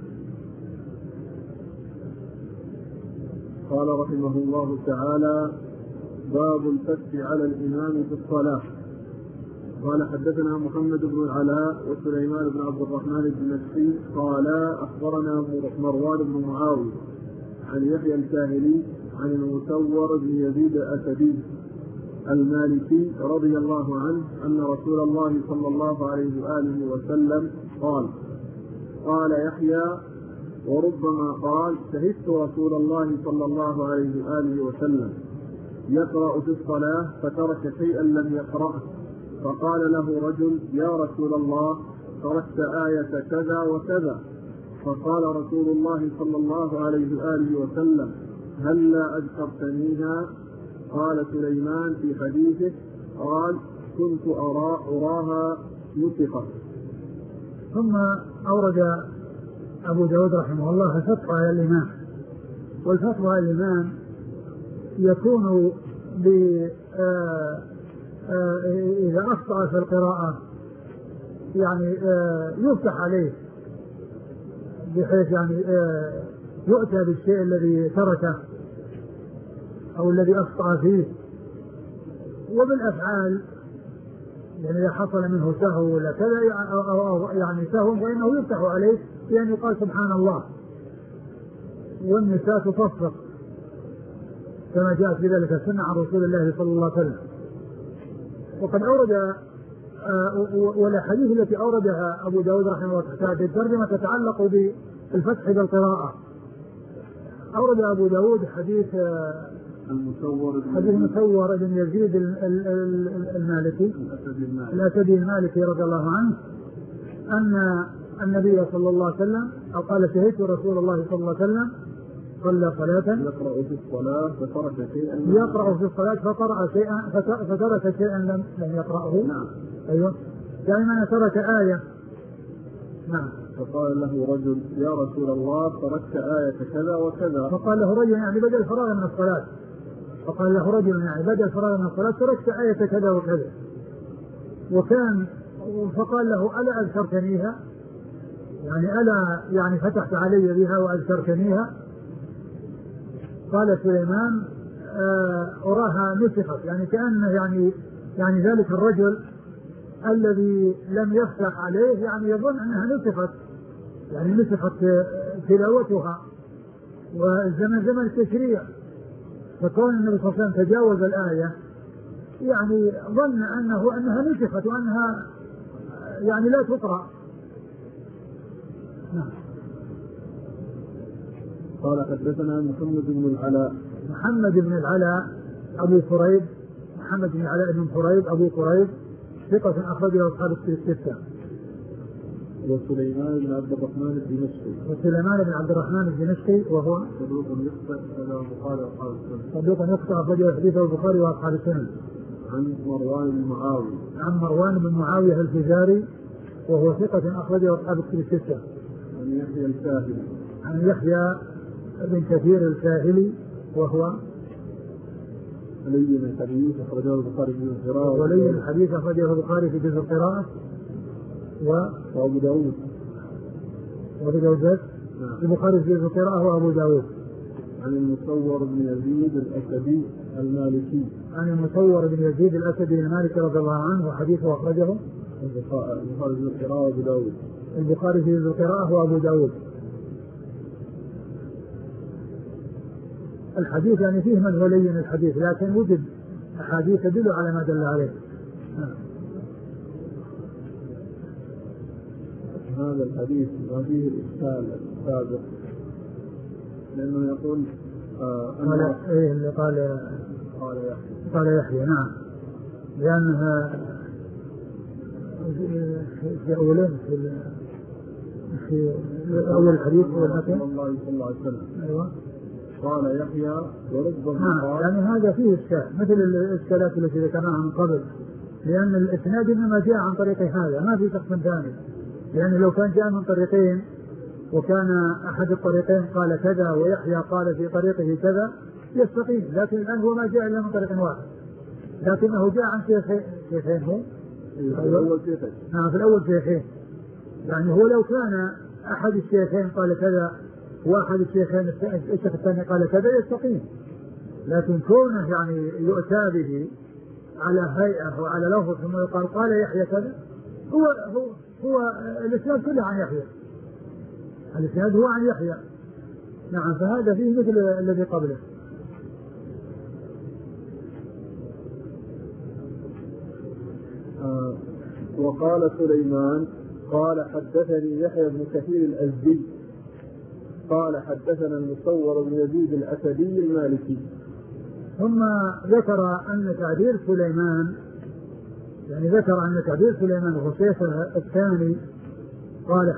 قال رحمه الله تعالى: باب الفتح على الإمام في الصلاة. قال حدثنا محمد بن العلاء وسليمان بن عبد الرحمن بن مسعود قال أخبرنا مروان بن معاوية عن يحيى الكاهلي عن المسور بن يزيد الأسدي المالكي رضي الله عنه أن رسول الله صلى الله عليه وآله وسلم قال يحيى وربما قال: شهدت رسول الله صلى الله عليه وآله وسلم يقرأ في الصلاة فترك شيئا لم يقرأه، فقال له رجل: يا رسول الله تركت آية كذا وكذا. فقال رسول الله صلى الله عليه وآله وسلم: هلا أذكرتنيها؟ قال سليمان في حديثه: قال: كنت أراها نسخت. ثم أورد أبو داود رحمه الله فتوى على الإمام. والفتوى على الإمام يكون إذا أخطأ في القراءة يعني يفتح عليه بحيث يعني يؤتى بالشيء الذي تركه أو الذي أخطأ فيه. وبالأفعال يعني إذا حصل منه سهو ولا كذا أو يعني سهو فإنه يفتح عليه بأن يقال سبحان الله، والنساء تصفق كما جاءت بذلك السنة عن رسول الله صلى الله عليه وسلم. وقد أورد والأحاديث التي أوردها أبو داود رحمه الله تحت الترجمة تتعلق بالفتح بالقراءة. أورد أبو داود حديث المسور بن يزيد المالكي الأسدي المالكي رضي الله عنه أن النبي صلى الله عليه وسلم أو قال: شهدت رسول الله صلى الله عليه وسلم صلى صلاة يقرأ في الصلاة فقرأ شيئا فترك شيئا لم يقرأه. نعم. أيوه يعني ما ترك آية. نعم. فقال له رجل: يا رسول الله تركت آية كذا وكذا. فقال له رجل يعني بدأ الفراغ من الصلاة. فقال له رجل يعني بدأ الفراغ من الصلاة تركت آية كذا وكذا. فقال له: ألا أذكرتنيها؟ يعني ألا يعني فتحت علي بها وأذكرتنيها؟ قال سليمان: أراها نسخت. يعني كأنه يعني ذلك الرجل الذي لم يفتح عليه يعني يظن أنها نسخت، يعني نسخت تلاوتها، والزمن زمن التشريع، فكون النبي صلى الله عليه وسلم تجاوز الآية يعني ظن أنها نسخت وأنها يعني لا تقرأ. قال حدثنا محمد بن العلاء. محمد بن العلاء أبو كريب، محمد بن العلاء بن كريب أبو كريب ثقة أخرجه أصحاب الستة. وسليمان بن عبد الرحمن الدمشقي. وسليمان بن عبد الرحمن الدمشقي وهو صدوق يخطئ أخرجه البخاري وأصحاب السنن. صدوق يخطئ أخرجه حديثه البخاري وأصحاب السنن. عن مروان بن معاوية. عن مروان بن معاوية الفزاري وهو ثقة أخرجه أصحاب الستة. عن يحيى الكاهلي. عن يحيى بن كثير الكاهلي وهو ولي الحديث أخرجه البخاري في جزء القراءة. ولي الحديث أخرجه البخاري في جزء القراءة وأبو داود. وأبو داود. البخاري في جزء القراءة وأبو داود. عن المصور بن يزيد الأسدي المالكي. عن المصور بن يزيد الأسدي المالكي رضي الله عنه وحديثه أخرجه البخاري في جزء القراءة وأبو داود. البخاري في جزء القراءة وأبو داود. الحديث يعني فيه من هو لين الحديث، لكن وجد أحاديث تدل على ما دل عليه. هذا الحديث ما فيه الإشكال السابق، لأنه يقول اللي قال يحيى نعم، لأنها في أولين في أول الحديث صلى الله عليه وسلم. أيوة. قال يحيى وربما يعني هذا فيه إشكال مثل الإشكالات التي ذكرناها من قبل، لأن الإسناد إنما جاء عن طريق هذا، ما في شخص ثاني. يعني لو كان جاء من طريقين وكان أحد الطريقين قال كذا ويحيى قال في طريقه كذا يستقيم، لكن الآن هو ما جاء إلا من طريق واحد، لكنه جاء عن شيخين هو في الأول شيخين. يعني هو لو كان أحد الشيخين قال كذا واحد الشيخين الشيخ الثاني قال كذا يستقيم، لكن كونه يعني يؤتى به على هيئة وعلى لفظ ثم يقال قال يحيى كذا، هو الإسناد كله عن يحيى، الإسناد هو عن يحيى. نعم، فهذا فيه مثل الذي قبله. وقال سليمان قال حدثني يحيى بن كثير الأزدي قال حدثنا المصور بن يزيد الأسدي المالكي. ثم ذكر أن تعبير سليمان، يعني ذكر أن تعبير سليمان وهو شيخ الثاني قال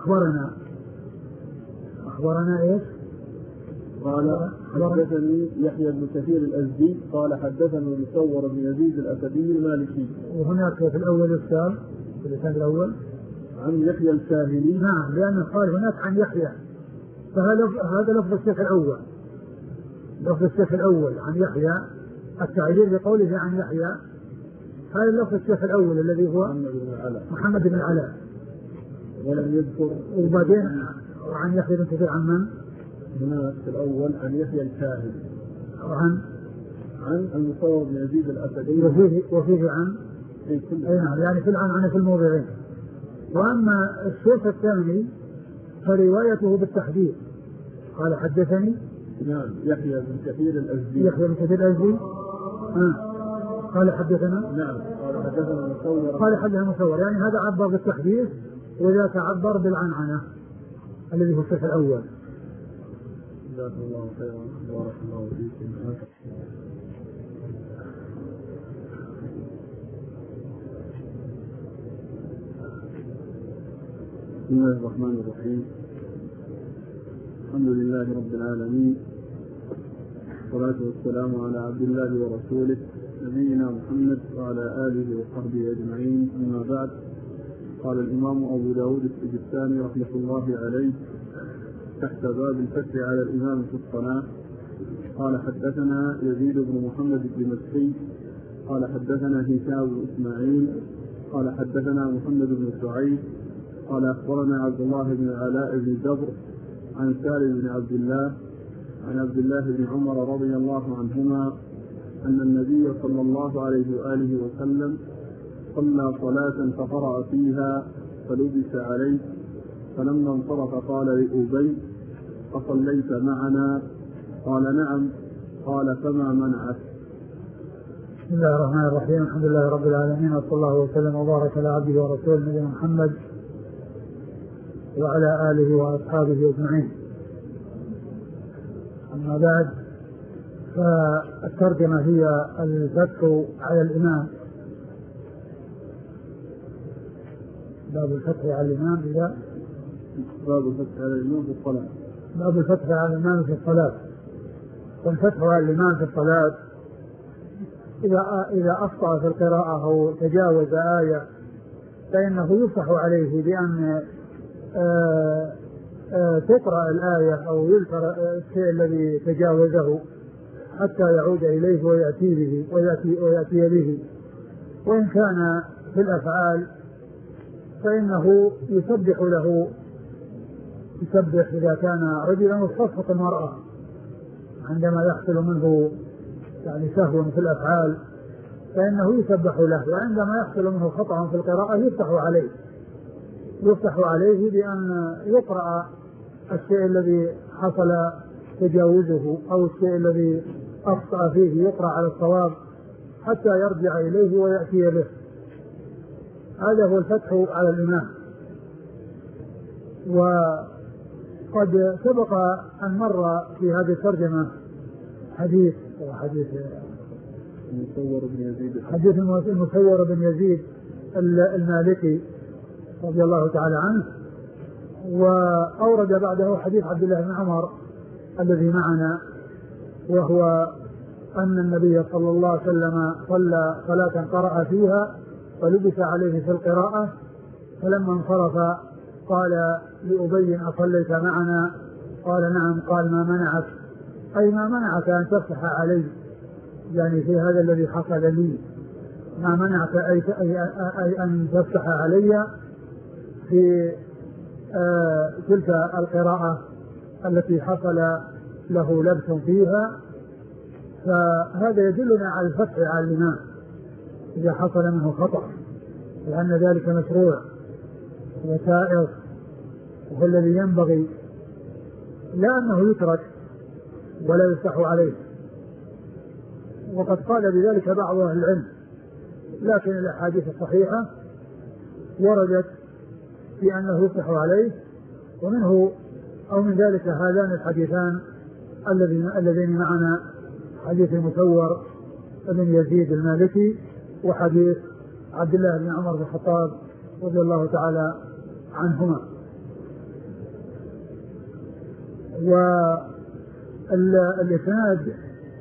أخبرنا إيش؟ قال حدثني يحيى بن كثير الأزدي قال حدثنا المصور بن يزيد الأسدي المالكي. وهناك في الأول السال في الإسناد الأول عن يحيى الكاهلي. نعم، لأنه قال هناك عن يحيى، فهذا لفظ الشيخ الأول، لفظ الشيخ الأول عن يحيى، التعبير بقوله عن يحيى هذا لفظ الشيخ الأول الذي هو محمد بن العلاء. ولم يذكر وبعدين عن يحيى بن كثير عن من؟ هناك في الأول عن يحيى الكاهلي عن المصور بن يزيد الأسدي وفيه عن يعني في العن في الموضعين. وأما الشيخ الثاني فروايته بالتحديد قال حدثني يحيى بن كثير الأزدي قال حدثنا قال حدثنا المصور، يعني هذا عبر بالتحديث وذاك عبر بالعنعنة الذي هو الشيخ الأول. جزاك الله خيرا بارك الله فيكم. بسم الله الرحمن الرحيم. الحمد لله رب العالمين، والصلاة والسلام على عبد الله ورسوله نبينا محمد وعلى آله وصحبه أجمعين، أما بعد. قال الإمام أبو داود السجستاني رحمة الله عليه تحت باب الفتح على الإمام في الصلاة قال حدثنا يزيد بن محمد الدمشقي قال حدثنا هشام بن إسماعيل قال حدثنا محمد بن سعيد قال أخبرنا عبد الله بن علاء بن جبر عن سالم بن عبد الله عن عبد الله بن عمر رضي الله عنهما أن النبي صلى الله عليه وآله وسلم صلى صلاة فقرأ فيها فلبس عليه، فلما انصرف قال لأبي فصليت معنا؟ قال نعم. قال فما منعك؟ بسم الله الرحمن الرحيم. الحمد لله رب العالمين، وصلى الله وسلم وبارك على عبده ورسوله نبينا محمد وعلى آله وأصحابه أجمعين. ما بعد، فالترجمة هي الفتح على الإمام، باب الفتح على الإمام إذا باب الفتح على الإمام في الصلاة. باب الفتح على الإمام في الصلاة. والفتح على الإمام في الصلاة إذا أخطأ في القراءة أو تجاوز آية فإنه يفتح عليه بأن تقرأ الآية أو يذكر الشيء الذي تجاوزه حتى يعود إليه ويأتي به. وإن كان في الأفعال فإنه يسبح له، يسبح إذا كان رجلا، وخاصة المرأة عندما يحصل منه يعني سهو في الأفعال فإنه يسبح له، وعندما يحصل منه خطأ في القراءة يفتح عليه بأن يقرأ الشيء الذي حصل تجاوزه أو الشيء الذي أخطأ فيه يقرأ على الصواب حتى يرجع إليه ويأتي به. هذا هو الفتح على الإمام. وقد سبق أن مر في هذه الترجمة حديث المسور بن يزيد المالكي رضي الله تعالى عنه، وأورد بعده حديث عبد الله بن عمر الذي معنا، وهو أن النبي صلى الله عليه وسلم صلى صلاة قرأ فيها فلبس عليه في القراءة، فلما انصرف قال لأبي أصليت معنا؟ قال نعم. قال ما منعك؟ أي ما منعك أن تفتح علي، يعني في هذا الذي حصل لي، ما منعك أي أن تفتح علي في تلك القراءة التي حصل له لبس فيها. فهذا يدلنا على الفتح على الإمام إذا حصل منه خطأ، لأن ذلك مشروع وسائر، وهو الذي ينبغي لا أنه يترك ولا يفتح عليه. وقد قال بذلك بعض أهل العلم، لكن الأحاديث الصحيحة وردت في أنه يفتح عليه، ومنه أو من ذلك هذان الحديثان اللذين معنا، حديث المسور بن يزيد المالكي وحديث عبد الله بن عمر بن الخطاب رضي الله تعالى عنهما. والإسناد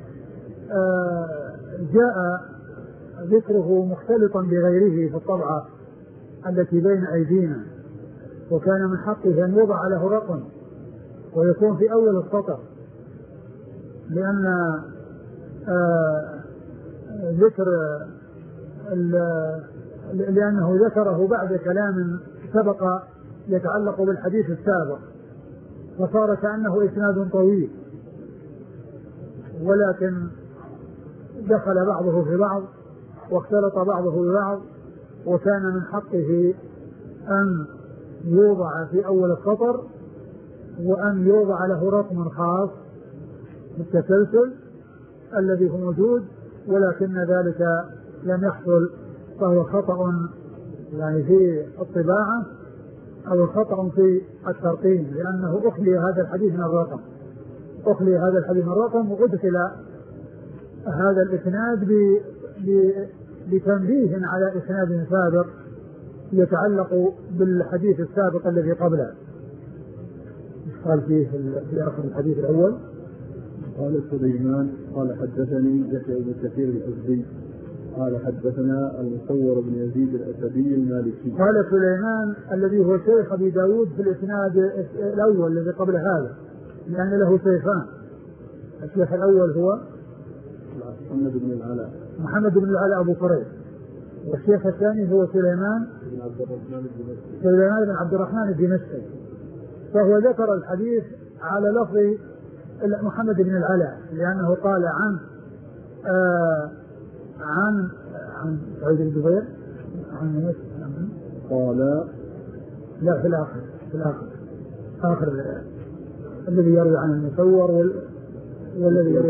جاء ذكره مختلطا بغيره في الطبعة التي بين أيدينا، وكان من حقه أن يوضع له رقم ويكون في أول السطر، لأنه ذكره بعد كلام سبق يتعلق بالحديث السابق، فصار كأنه إسناد طويل، ولكن دخل بعضه في بعض واختلط بعضه ببعض، وكان من حقه أن يوضع في أول السطر وأن يوضع له رقم خاص بالتسلسل الذي هو موجود، ولكن ذلك لم يحصل، فهو خطأ يعني في الطباعة أو خطأ في الترقيم، لأنه أخلي هذا الحديث من الرقم، وأدخل هذا الإسناد بتنبيه على إسناد سابق يتعلق بالحديث السابق الذي قبله. قال فيه في آخر الحديث الأول: قال سليمان قال حدثني يحيى بن كثير الأزدي قال حدثنا المسور بن يزيد الأسدي المالكي. قال سليمان الذي هو شيخ أبي داود في الإسناد الأول الذي قبل هذا، لأن له شيخان، الشيخ الأول هو محمد بن العلاء أبو فريد، والشيخ الثاني هو سليمان بن عبد الرحمن الدمشقي، فهو ذكر الحديث على لفظ محمد بن العلاء، لأنه قال عن سعيد بن جبير قال لا في الآخر الذي يروي عن المسور والذي يروي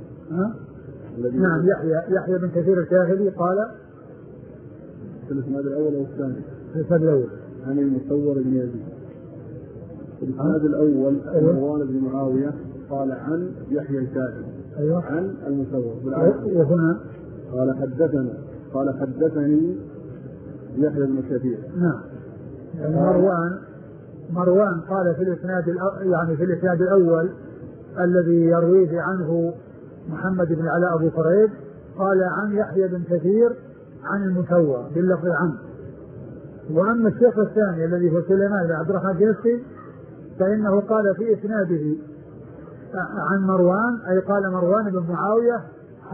نعم يحيى بن كثير الكاهلي قال في الإسناد الأول والثاني في الإسناد الأول عن المسور بن يزيد. في الإسناد الأول مروان بن معاوية قال عن يحيى الكاتب. أيوه. عن المسور وهنا قال حدثني يحيى بن كثير. نعم. يعني مروان قال في الإسناد الأول الذي يرويه عنه محمد بن علاء أبو كريب قال عن يحيى بن كثير عن المسور باللفظ عنه. وأما الشيخ الثاني الذي هو سليمان بن عبد الرحمن الجنسي فإنه قال في إسناده عن مروان، أي قال مروان بن معاوية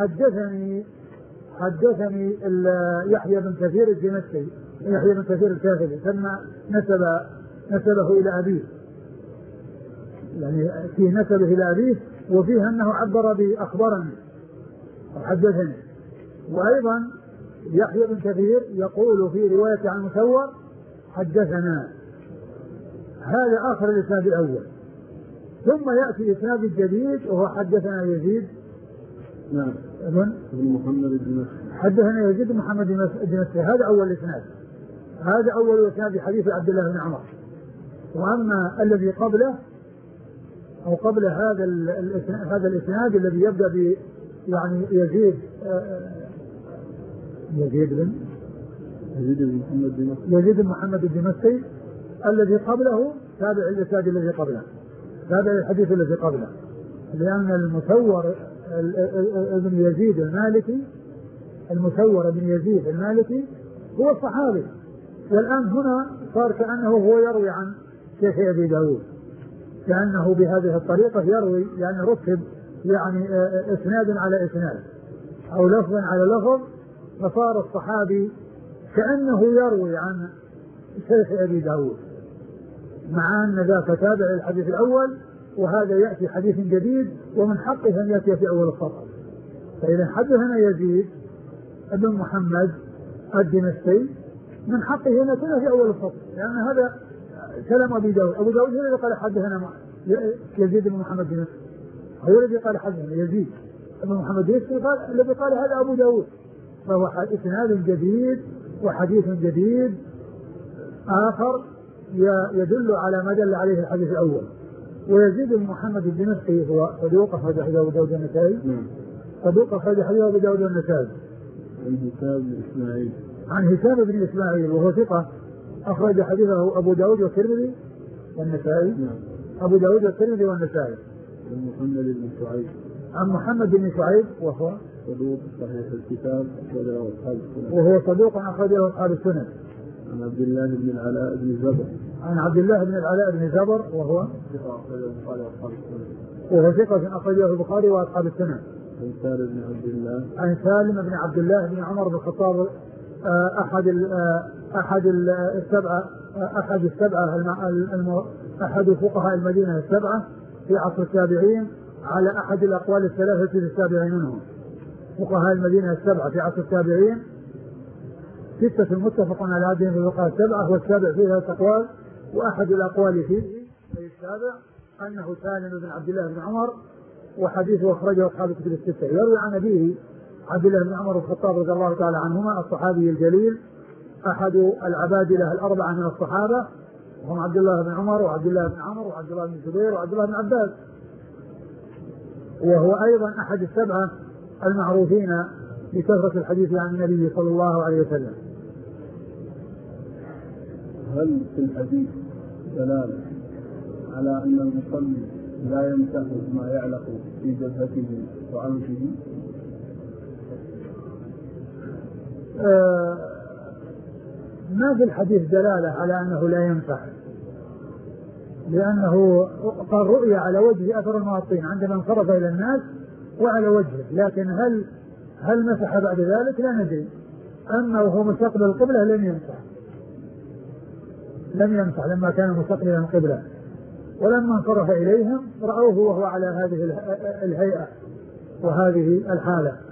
حدثني يحيى بن كثير الدمشقي، يحيى بن كثير الكاهلي، ثم نسبه إلى أبيه، يعني في نسبه إلى أبيه، وفيه أنه عبر بأخبرني وحدثني. وأيضا يحيى بن كثير يقول في رواية عن مسور حدثنا. هذا آخر الإسناد الأول. ثم يأتي إسناد الجديد وهو حدثنا يزيد بن محمد الدمشقي، حدثنا يزيد بن محمد الدمشقي. هذا أول الإسناد، هذا أول إسناد حديث عبد الله بن عمر. وأما الذي قبله أو قبل هذا الإسناد الذي يبدأ ب يعني يزيد بن محمد الدمشقي، الذي قبله تابع الإسناد الذي قبله، تابع الحديث الذي قبله، لأن المسور ابن يزيد المالكي، المسور ابن يزيد المالكي هو الصحابي، والآن هنا صار كأنه هو يروي عن شيخ أبي داود، كأنه بهذه الطريقة يروي، يعني رتب يعني إسناد على إسناد أو لفظ على لفظ، فصار الصحابي كأنه يروي عن شيخ أبي داود، مع أن ذاك تابع الحديث الأول وهذا يأتي حديث جديد ومن حقه أن يأتي في أول السطر. فإذا حدثنا يزيد بن محمد الدمشقي من حقه أن يكون في أول السطر، لأن هذا كلام أبي داود. أبو داود هو الذي قال حدثنا يزيد بن محمد الدمشقي، هو الذي قال حدثنا يزيد بن محمد الدمشقي، الذي قال هذا أبو داود. فهو إسناد جديد وحديث جديد آخر يدل على ما دل عليه الحديث الأول. ويزيد بن محمد الدمشقي هو صدوق أخرج حديثه أبو داود النسائي، صدوق أخرج حديثه أبو داود النسائي. عن هشام بن إسماعيل وهو ثقة أخرج حديثه أبو داود والترمذي والنسائي. أبو داود والترمذي والنسائي. عن محمد بن شعيب وهو صدوق صحيح الكتاب أخرجه أصحاب السنن، وهو صدوق أخرجه أصحاب السنن. عن عبد الله بن العلاء بن زبر، عن عبد الله بن العلاء بن زبر وهو ثقة أخرجه البخاري وأصحاب السنن، وهو ثقة أخرجه البخاري وأصحاب السنن. عن سالم بن عبد الله، عن سالم بن عبد الله بن عمر بن الخطاب أحد فقهاء المدينة السبعة في عصر التابعين، على أحد الأقوال الثلاثة في السابع منهم. فقهاء المدينة السبعة في عصر التابعين 6 متفق على هذه الفقهاء السبعة، والسابع فيها أقوال، وأحد الأقوال فيه أي السابع أنه سالم بن عبد الله بن عمر، وحديثه أخرجه أصحاب الكتب الستة. يروي عن أبيه عبد الله بن عمر الخطاب رضي الله تعالى عنهما، الصحابي الجليل أحد العبادلة الأربعة من الصحابة، وهم عبد الله بن عمر وعبد الله بن عمرو وعبد الله بن زبير وعبد الله بن عباس، وهو أيضا أحد السبعة المعروفين بكثرة الحديث عن النبي صلى الله عليه وسلم. هل في الحديث دلالة على أن المصلي لا يمسح ما يعلق في جبهته وعنفه؟ ما في الحديث دلالة على أنه لا يمسح، لأنه قال رؤية على وجه أثر المواطين عندما انصرف إلى الناس وعلى وجهه، لكن هل مسح بعد ذلك لا ندري. أما وهو مستقبل القبلة لم يمسح لما كان مستقبلا القبلة، ولما انصرف إليهم رأوه وهو على هذه الهيئة وهذه الحالة.